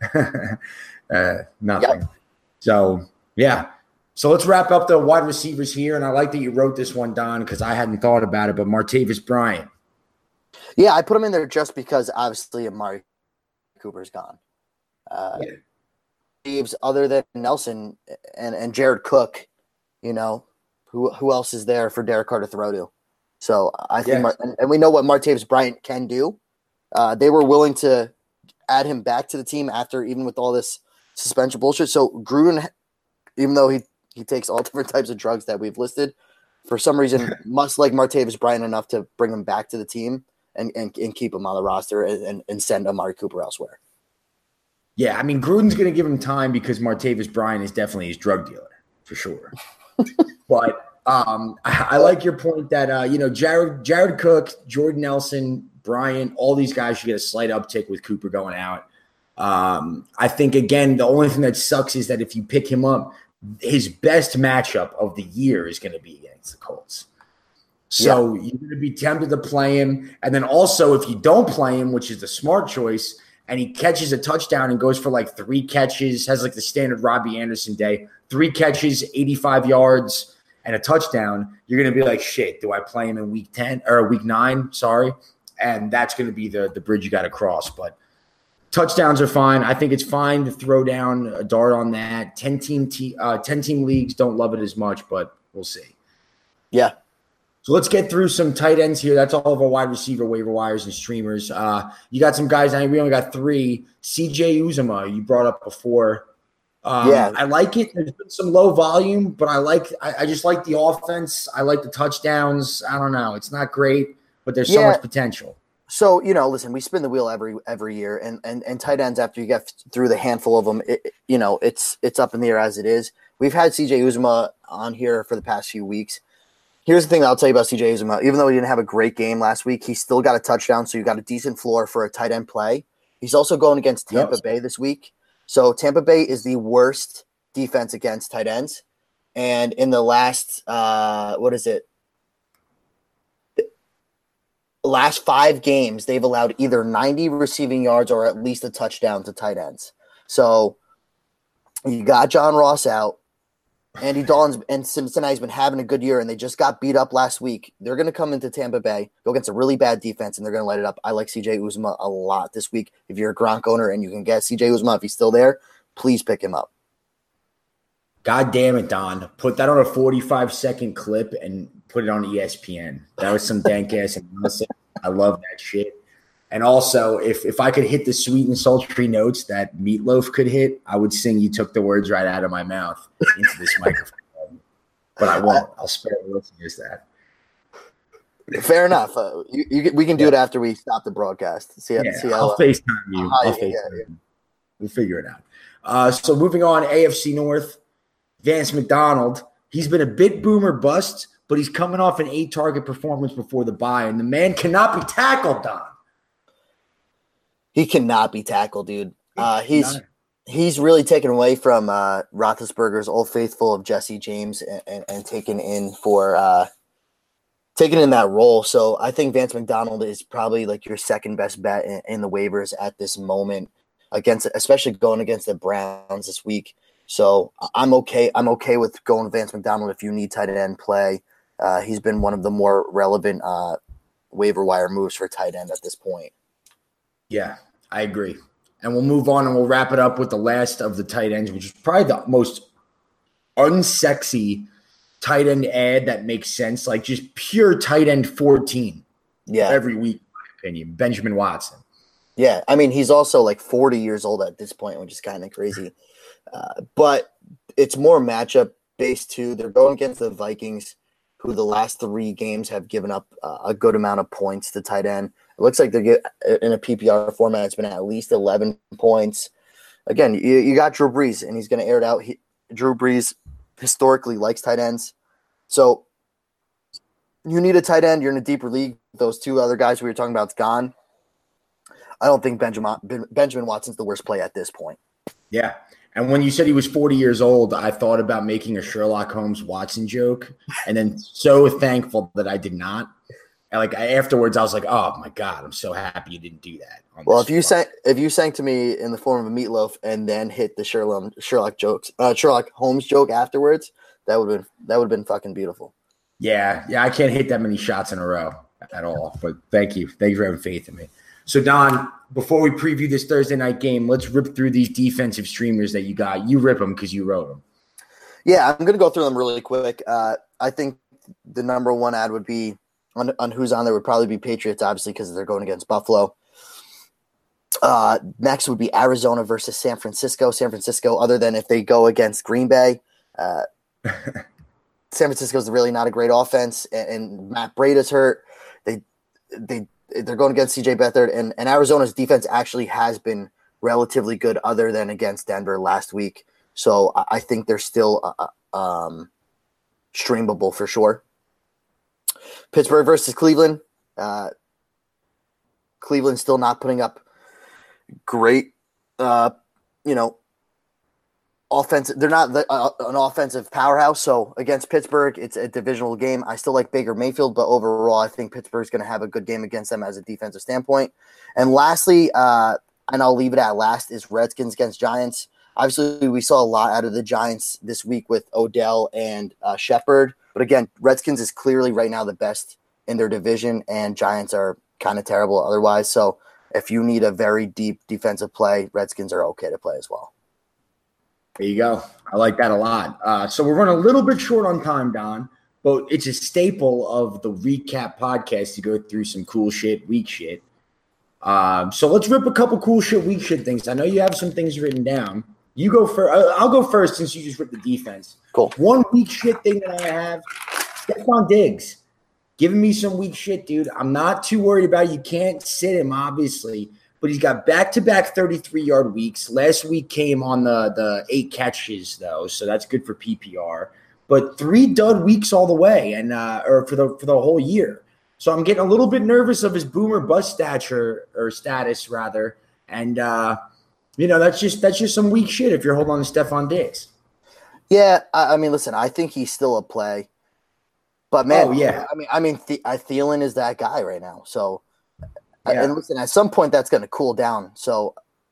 uh, nothing. Yep. So, yeah. So let's wrap up the wide receivers here. And I like that you wrote this one, Don, because I hadn't thought about it, but Martavis Bryant. Yeah, I put him in there just because obviously Amari Cooper's gone. Uh, yeah. Leaves other than Nelson and, and Jared Cook, you know, who who else is there for Derek Carr to throw to? So I think, yes. Mar- and, and we know what Martavis Bryant can do. Uh, they were willing to add him back to the team after, even with all this suspension bullshit. So Gruden, even though he, he takes all different types of drugs that we've listed, for some reason must like Martavis Bryant enough to bring him back to the team and, and, and keep him on the roster and, and send Amari Cooper elsewhere. Yeah, I mean, Gruden's going to give him time because Martavis Bryant is definitely his drug dealer, for sure. But um, I, I like your point that, uh, you know, Jared, Jared Cook, Jordan Nelson, Bryant, all these guys should get a slight uptick with Cooper going out. Um, I think, again, the only thing that sucks is that if you pick him up, his best matchup of the year is going to be against the Colts. So yeah. You're going to be tempted to play him. And then also, if you don't play him, which is the smart choice, and he catches a touchdown and goes for like three catches, has like the standard Robbie Anderson day, three catches, eighty-five yards, and a touchdown, you're going to be like, shit, do I play him in week ten or week nine? Sorry. And that's going to be the, the bridge you got to cross. But touchdowns are fine. I think it's fine to throw down a dart on that. ten-team te- uh, ten-team leagues don't love it as much, but we'll see. Yeah. So let's get through some tight ends here. That's all of our wide receiver waiver wires and streamers. Uh, you got some guys. I mean, we only got three. C J Uzomah, you brought up before. Um, yeah, I like it. There's been some low volume, but I like. I, I just like the offense. I like the touchdowns. I don't know. It's not great, but there's so yeah. much potential. So you know, listen, we spin the wheel every every year, and and and tight ends after you get through the handful of them, it, you know, it's it's up in the air as it is. We've had C J Uzomah on here for the past few weeks. Here's the thing that I'll tell you about C J Uzomah. Even though he didn't have a great game last week, he still got a touchdown, so you got a decent floor for a tight end play. He's also going against Tampa yes. Bay this week. So Tampa Bay is the worst defense against tight ends. And in the last, uh, what is it? The last five games, they've allowed either ninety receiving yards or at least a touchdown to tight ends. So you got John Ross out. Andy Dalton's and Cincinnati's been having a good year, and they just got beat up last week. They're going to come into Tampa Bay, go against a really bad defense, and they're going to light it up. I like C J Uzomah a lot this week. If you're a Gronk owner and you can get C J Uzomah if he's still there, please pick him up. God damn it, Don. Put that on a forty-five second clip and put it on E S P N. That was some dank ass analysis. I love that shit. And also, if if I could hit the sweet and sultry notes that Meatloaf could hit, I would sing "You Took the Words Right Out of My Mouth" into this microphone. But I won't. I'll spare the listeners that. Fair enough. Uh, you, you, we can do yeah. it after we stop the broadcast. See, yeah, see how, I'll uh, FaceTime you. I'll FaceTime yeah, yeah. you. We'll figure it out. Uh, so moving on, A F C North, Vance McDonald. He's been a bit boomer bust, but he's coming off an eight-target performance before the bye, and the man cannot be tackled, Don. He cannot be tackled, dude. Uh, he's he's really taken away from uh, Roethlisberger's old faithful of Jesse James and, and, and taken in for uh, taken in that role. So I think Vance McDonald is probably like your second best bet in, in the waivers at this moment against, especially going against the Browns this week. So I'm okay. I'm okay with going Vance McDonald if you need tight end play. Uh, he's been one of the more relevant uh, waiver wire moves for tight end at this point. Yeah, I agree. And we'll move on and we'll wrap it up with the last of the tight ends, which is probably the most unsexy tight end ad that makes sense. Like just pure tight end fourteen yeah. every week, in my opinion. Benjamin Watson. Yeah, I mean, he's also like forty years old at this point, which is kind of crazy. Uh, but it's more matchup based too. They're going against the Vikings, who the last three games have given up uh, a good amount of points to tight end. It looks like they're get, in a P P R format. It's been at least eleven points. again, you, you got Drew Brees, and he's going to air it out. He, Drew Brees historically likes tight ends. So you need a tight end. You're in a deeper league. Those two other guys we were talking about is gone. I don't think Benjamin Benjamin Watson's the worst play at this point. Yeah. And when you said he was forty years old, I thought about making a Sherlock Holmes Watson joke, and then so thankful that I did not. And like I, afterwards, I was like, "Oh my God, I'm so happy you didn't do that." Well, if you sang if you sang to me in the form of a meatloaf and then hit the Sherlock Sherlock jokes, uh, Sherlock Holmes joke afterwards, that would have been that would have been fucking beautiful. Yeah, yeah, I can't hit that many shots in a row at all. But thank you, thank you for having faith in me. So, Don, before we preview this Thursday night game, let's rip through these defensive streamers that you got. You rip them because you wrote them. Yeah, I'm going to go through them really quick. Uh, I think the number one ad would be on, on who's on there would probably be Patriots, obviously, because they're going against Buffalo. Uh, next would be Arizona versus San Francisco. San Francisco, other than if they go against Green Bay. Uh, San Francisco is really not a great offense, and, and Matt Breida's hurt. They they they're going against C J Beathard, and, and Arizona's defense actually has been relatively good, other than against Denver last week. So I, I think they're still uh, um, streamable for sure. Pittsburgh versus Cleveland. Uh, Cleveland's still not putting up great, uh, you know. Offensive, they're not the, uh, an offensive powerhouse. So against Pittsburgh, it's a divisional game. I still like Baker Mayfield, but overall, I think Pittsburgh's going to have a good game against them as a defensive standpoint. And lastly, uh, and I'll leave it at last, is Redskins against Giants. Obviously, we saw a lot out of the Giants this week with Odell and uh, Shepard. But again, Redskins is clearly right now the best in their division, and Giants are kind of terrible otherwise. So if you need a very deep defensive play, Redskins are okay to play as well. There you go. I like that a lot. Uh, so we're running a little bit short on time, Don, but it's a staple of the recap podcast to go through some cool shit, weak shit. Um, so let's rip a couple cool shit, weak shit things. I know you have some things written down. You go first. I'll go first since you just ripped the defense. Cool. One weak shit thing that I have, Stephon Diggs. Giving me some weak shit, dude. I'm not too worried about it. You can't sit him, obviously. But he's got back-to-back thirty-three-yard weeks. Last week came on the, the eight catches, though, so that's good for P P R. But three dud weeks all the way, and uh, or for the for the whole year. So I'm getting a little bit nervous of his boomer bust stature or status rather, and uh, you know that's just that's just some weak shit if you're holding on to Stephon Diggs. Yeah, I, I mean, listen, I think he's still a play, but man, oh, yeah. I mean, I mean, Th- I Thielen is that guy right now, so. Yeah. And listen, at some point that's going to cool down. So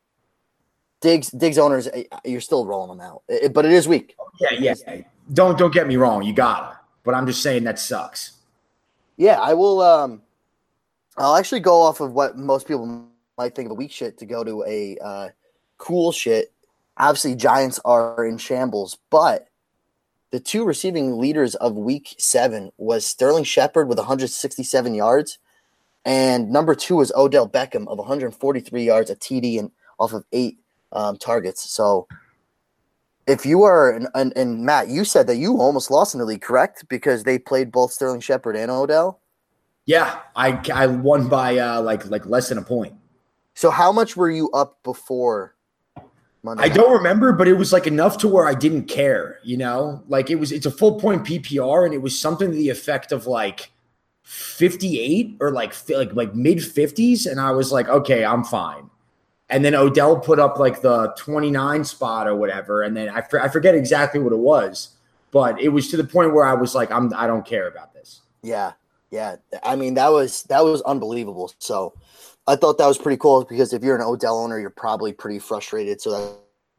Diggs, Diggs owners, you're still rolling them out, it, but it is weak. Yeah, yeah. Don't don't get me wrong, you gotta. But I'm just saying that sucks. Yeah, I will. Um, I'll actually go off of what most people might think of a weak shit to go to a uh, cool shit. Obviously, Giants are in shambles, but the two receiving leaders of Week Seven was Sterling Shepard with one hundred sixty-seven yards. And number two is Odell Beckham of one hundred forty-three yards, a T D, and off of eight um, targets. So if you are, and, and, and Matt, you said that you almost lost in the league, correct? Because they played both Sterling Shepard and Odell? Yeah, I, I won by uh, like like less than a point. So how much were you up before Monday I night? don't remember, but it was like enough to where I didn't care, you know? Like it was, it's a full point P P R, and it was something to the effect of like fifty-eight or like like like mid fifties, and I was like, okay, I'm fine. And then Odell put up like the twenty-nine spot or whatever, and then I I forget exactly what it was, but it was to the point where I was like, I'm I don't care about this. Yeah, yeah. I mean, that was that was unbelievable. So I thought that was pretty cool because if you're an Odell owner, you're probably pretty frustrated. So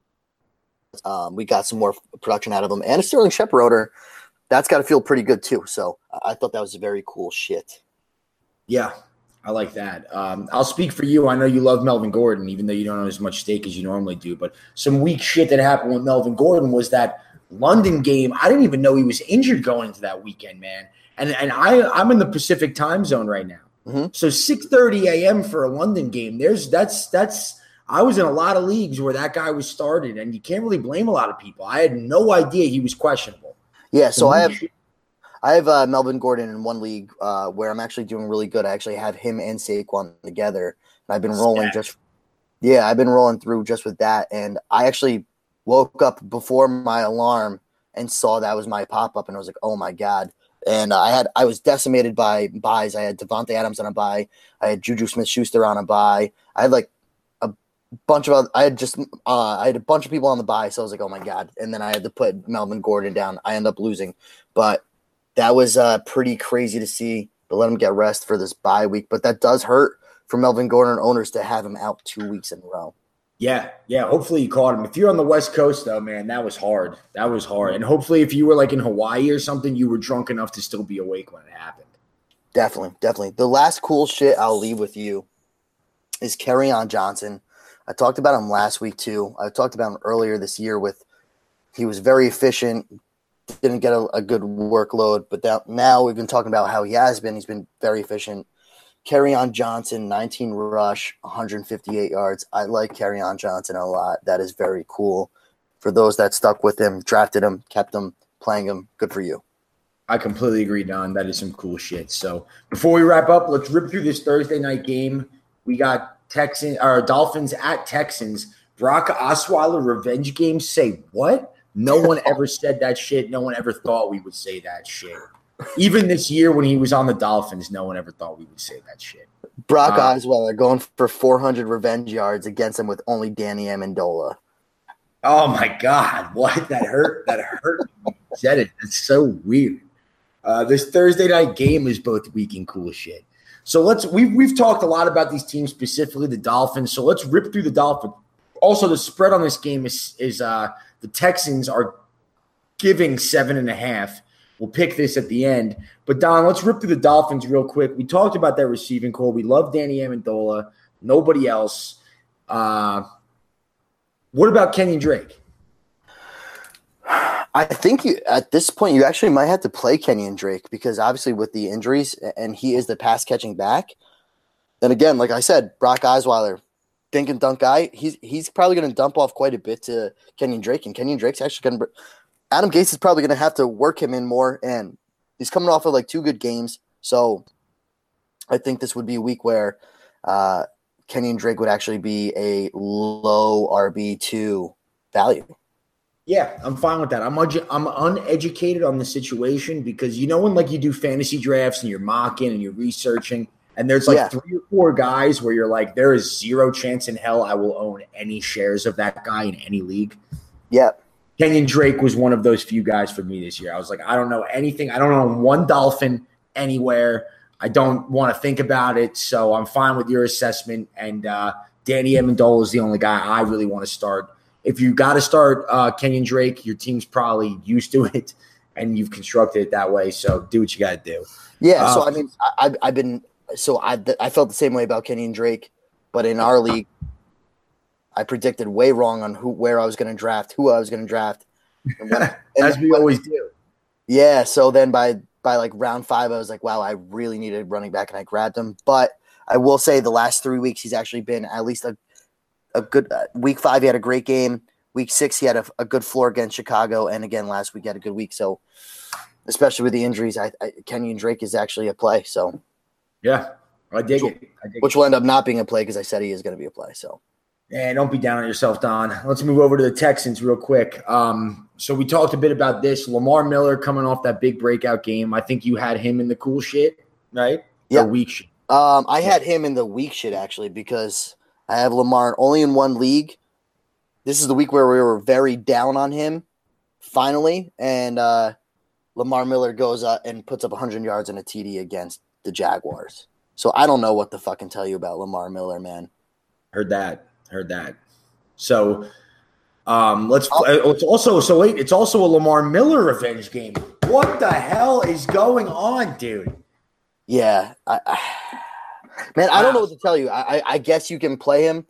that um, we got some more production out of him, and a Sterling Shepard owner. That's got to feel pretty good too. So I thought that was a very cool shit. Yeah, I like that. Um, I'll speak for you. I know you love Melvin Gordon, even though you don't have as much stake as you normally do. But some weak shit that happened with Melvin Gordon was that London game. I didn't even know he was injured going into that weekend, man. And and I I'm in the Pacific time zone right now. Mm-hmm. So six thirty a.m. for a London game. There's that's that's. I was in a lot of leagues where that guy was started, and you can't really blame a lot of people. I had no idea he was questionable. Yeah, so I have I have uh, Melvin Gordon in one league uh, where I'm actually doing really good. I actually have him and Saquon together, and I've been rolling just Yeah, I've been rolling through just with that. And I actually woke up before my alarm and saw that was my pop-up, and I was like, oh, my God. And uh, I had I was decimated by buys. I had Devontae Adams on a buy. I had Juju Smith-Schuster on a buy. I had like a bunch of other, I had just uh, I had a bunch of people on the buy, so I was like, oh, my God. And then I had to put Melvin Gordon down. I ended up losing. But that was uh, pretty crazy to see, but let him get rest for this bye week. But that does hurt for Melvin Gordon owners to have him out two weeks in a row. Yeah, yeah. Hopefully you caught him. If you're on the West Coast, though, man, that was hard. That was hard. And hopefully if you were like in Hawaii or something, you were drunk enough to still be awake when it happened. Definitely, definitely. The last cool shit I'll leave with you is Kerryon Johnson. I talked about him last week too. I talked about him earlier this year with he was very efficient, didn't get a, a good workload, but that, now we've been talking about how he has been. He's been very efficient. Kerryon Johnson, nineteen rush, one hundred fifty-eight yards. I like Kerryon Johnson a lot. That is very cool. For those that stuck with him, drafted him, kept him, playing him, good for you. I completely agree, Don. That is some cool shit. So before we wrap up, let's rip through this Thursday night game. We got Texans or Dolphins at Texans. Brock Osweiler revenge game. Say what? No one ever said that shit. No one ever thought we would say that shit. Even this year when he was on the Dolphins, no one ever thought we would say that shit. Brock um, Osweiler going for four hundred revenge yards against him with only Danny Amendola. Oh, my God. What? That hurt. That hurt. You said it. It's so weird. Uh, this Thursday night game is both weak and cool shit. So let's we've, – we've talked a lot about these teams, specifically the Dolphins. So let's rip through the Dolphins. Also, the spread on this game is, is uh, the Texans are giving seven and a half. We'll pick this at the end. But, Don, let's rip through the Dolphins real quick. We talked about their receiving core. We love Danny Amendola. Nobody else. Uh, what about Kenyon Drake? I think you at this point you actually might have to play Kenyon Drake because obviously with the injuries, and he is the pass-catching back. And, again, like I said, Brock Osweiler, dink and dunk guy, he's, he's probably going to dump off quite a bit to Kenyon Drake, and Kenyon Drake's actually going to – Adam Gase is probably going to have to work him in more, and he's coming off of like two good games. So I think this would be a week where uh, Kenyon Drake would actually be a low R B two value. Yeah, I'm fine with that. I'm un- I'm uneducated on the situation because you know when like you do fantasy drafts and you're mocking and you're researching, and there's like yeah. three or four guys where you're like, there is zero chance in hell I will own any shares of that guy in any league. Yeah. Kenyon Drake was one of those few guys for me this year. I was like, I don't know anything. I don't know one Dolphin anywhere. I don't want to think about it. So I'm fine with your assessment. And uh, Danny Amendola is the only guy I really want to start. If you got to start uh, Kenyon Drake, your team's probably used to it and you've constructed it that way. So do what you got to do. Yeah. Uh, so, I mean, I, I've been – so I, I felt the same way about Kenyon Drake. But in our league, I predicted way wrong on who, where I was going to draft, who I was going to draft. And when, As we when, always do. Yeah. So then by, by like round five, I was like, wow, I really needed running back, and I grabbed him. But I will say the last three weeks, he's actually been at least a, a good uh, – week five, he had a great game. Week six, he had a, a good floor against Chicago. And again, last week, he had a good week. So especially with the injuries, I, I Kenyon Drake is actually a play. So yeah, I dig which, it. I dig which it. will end up not being a play because I said he is going to be a play. So. Yeah, don't be down on yourself, Don. Let's move over to the Texans real quick. Um, so we talked a bit about this. Lamar Miller coming off that big breakout game. I think you had him in the cool shit, right? Yeah. The weak shit. Um, I had him in the weak shit, actually, because I have Lamar only in one league. This is the week where we were very down on him, finally. And uh, Lamar Miller goes up and puts up one hundred yards and a T D against the Jaguars. So I don't know what to fucking tell you about Lamar Miller, man. Heard that. Heard that. So um, let's – it's also – so wait, it's also a Lamar Miller revenge game. What the hell is going on, dude? Yeah. I, I, man, I don't know what to tell you. I, I, I guess you can play him.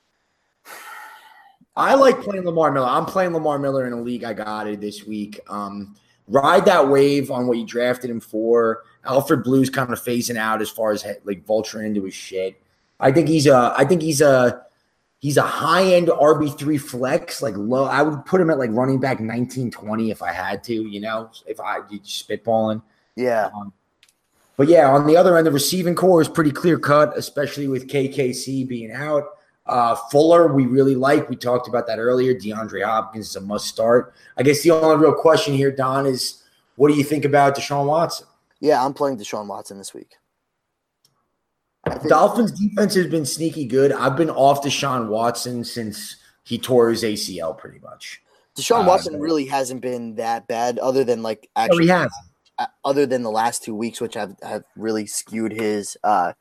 I like playing Lamar Miller. I'm playing Lamar Miller in a league I got it this week. Um, ride that wave on what you drafted him for. Alfred Blue's kind of phasing out as far as like vulturing into his shit. I think he's a. I think he's a. He's a high end R B three flex. Like low, I would put him at like running back nineteen, twenty if I had to. You know, if I you spitballing. Yeah. Um, but yeah, on the other end, the receiving core is pretty clear cut, especially with K K C being out. Uh, Fuller, we really like. We talked about that earlier. DeAndre Hopkins is a must start. I guess the only real question here, Don, is what do you think about Deshaun Watson? Yeah, I'm playing Deshaun Watson this week. Dolphins defense has been sneaky good. I've been off Deshaun Watson since he tore his A C L pretty much. Deshaun Watson uh, really hasn't been that bad other than like actually no, he has. Other than the last two weeks, which have, have really skewed his uh,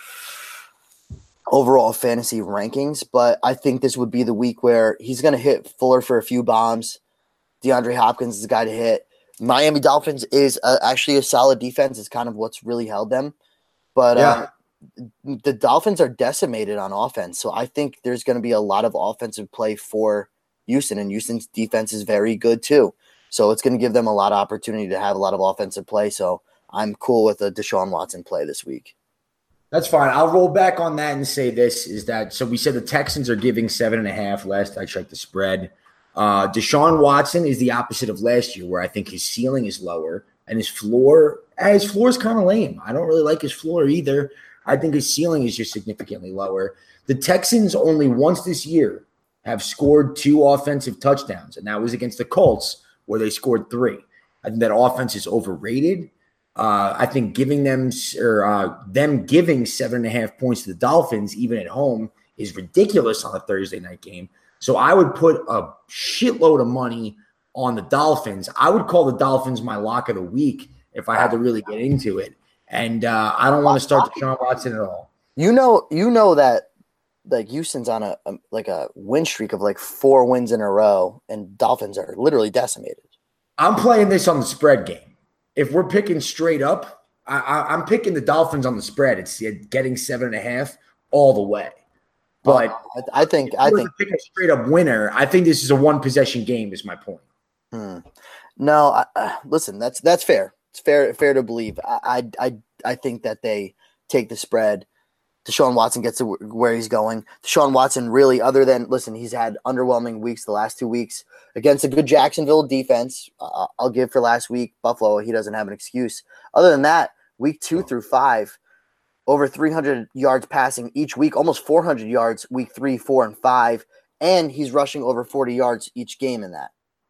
overall fantasy rankings. But I think this would be the week where he's going to hit Fuller for a few bombs. DeAndre Hopkins is the guy to hit. Miami Dolphins is uh, actually a solid defense. It's kind of what's really held them. But yeah. uh, the Dolphins are decimated on offense. So I think there's going to be a lot of offensive play for Houston, and Houston's defense is very good too. So it's going to give them a lot of opportunity to have a lot of offensive play. So I'm cool with a Deshaun Watson play this week. That's fine. I'll roll back on that and say this is that, so we said the Texans are giving seven and a half. Last I checked the spread. Uh, Deshaun Watson is the opposite of last year, where I think his ceiling is lower and his floor, his floor is kind of lame. I don't really like his floor either. I think his ceiling is just significantly lower. The Texans only once this year have scored two offensive touchdowns, and that was against the Colts, where they scored three. I think that offense is overrated. Uh, I think giving them or uh, them giving seven and a half points to the Dolphins, even at home, is ridiculous on a Thursday night game. So I would put a shitload of money on the Dolphins. I would call the Dolphins my lock of the week if I had to really get into it. And uh, I don't want to start Deshaun Watson at all. You know, you know that like Houston's on a, a like a win streak of like four wins in a row, and Dolphins are literally decimated. I'm playing this on the spread game. If we're picking straight up, I, I, I'm picking the Dolphins on the spread. It's getting seven and a half all the way. But uh, I, I think I think pick a straight up winner. I think this is a one possession game. Is my point. Hmm. No, I, uh, listen, that's that's fair. It's fair fair to believe. I I I, I think that they take the spread. Deshaun Watson gets to where he's going. Deshaun Watson really, other than, listen, he's had underwhelming weeks the last two weeks against a good Jacksonville defense. Uh, I'll give for last week, Buffalo, he doesn't have an excuse. Other than that, week two through five, over three hundred yards passing each week, almost four hundred yards week three, four, and five, and he's rushing over forty yards each game in that.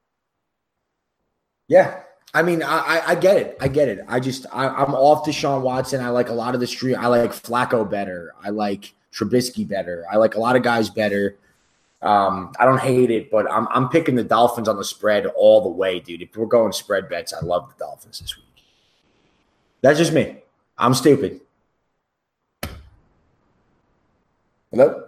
Yeah. I mean, I, I, I get it. I get it. I just, I, I'm off Deshaun Watson. I like a lot of the street. I like Flacco better. I like Trubisky better. I like a lot of guys better. Um, I don't hate it, but I'm I'm picking the Dolphins on the spread all the way, dude. If we're going spread bets, I love the Dolphins this week. That's just me. I'm stupid. Hello?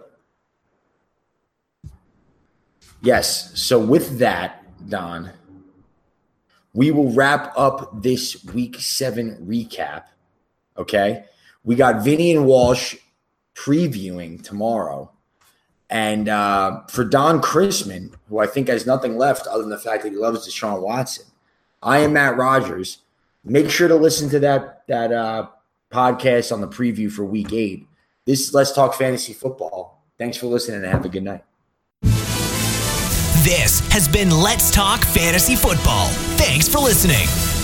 Yes. So with that, Don, we will wrap up this week seven recap. Okay. We got Vinny and Walsh previewing tomorrow. And uh, for Don Chrisman, who I think has nothing left other than the fact that he loves Deshaun Watson, I am Matt Rogers. Make sure to listen to that, that uh, podcast on the preview for week eight. This is Let's Talk Fantasy Football. Thanks for listening and have a good night. This has been Let's Talk Fantasy Football. Thanks for listening.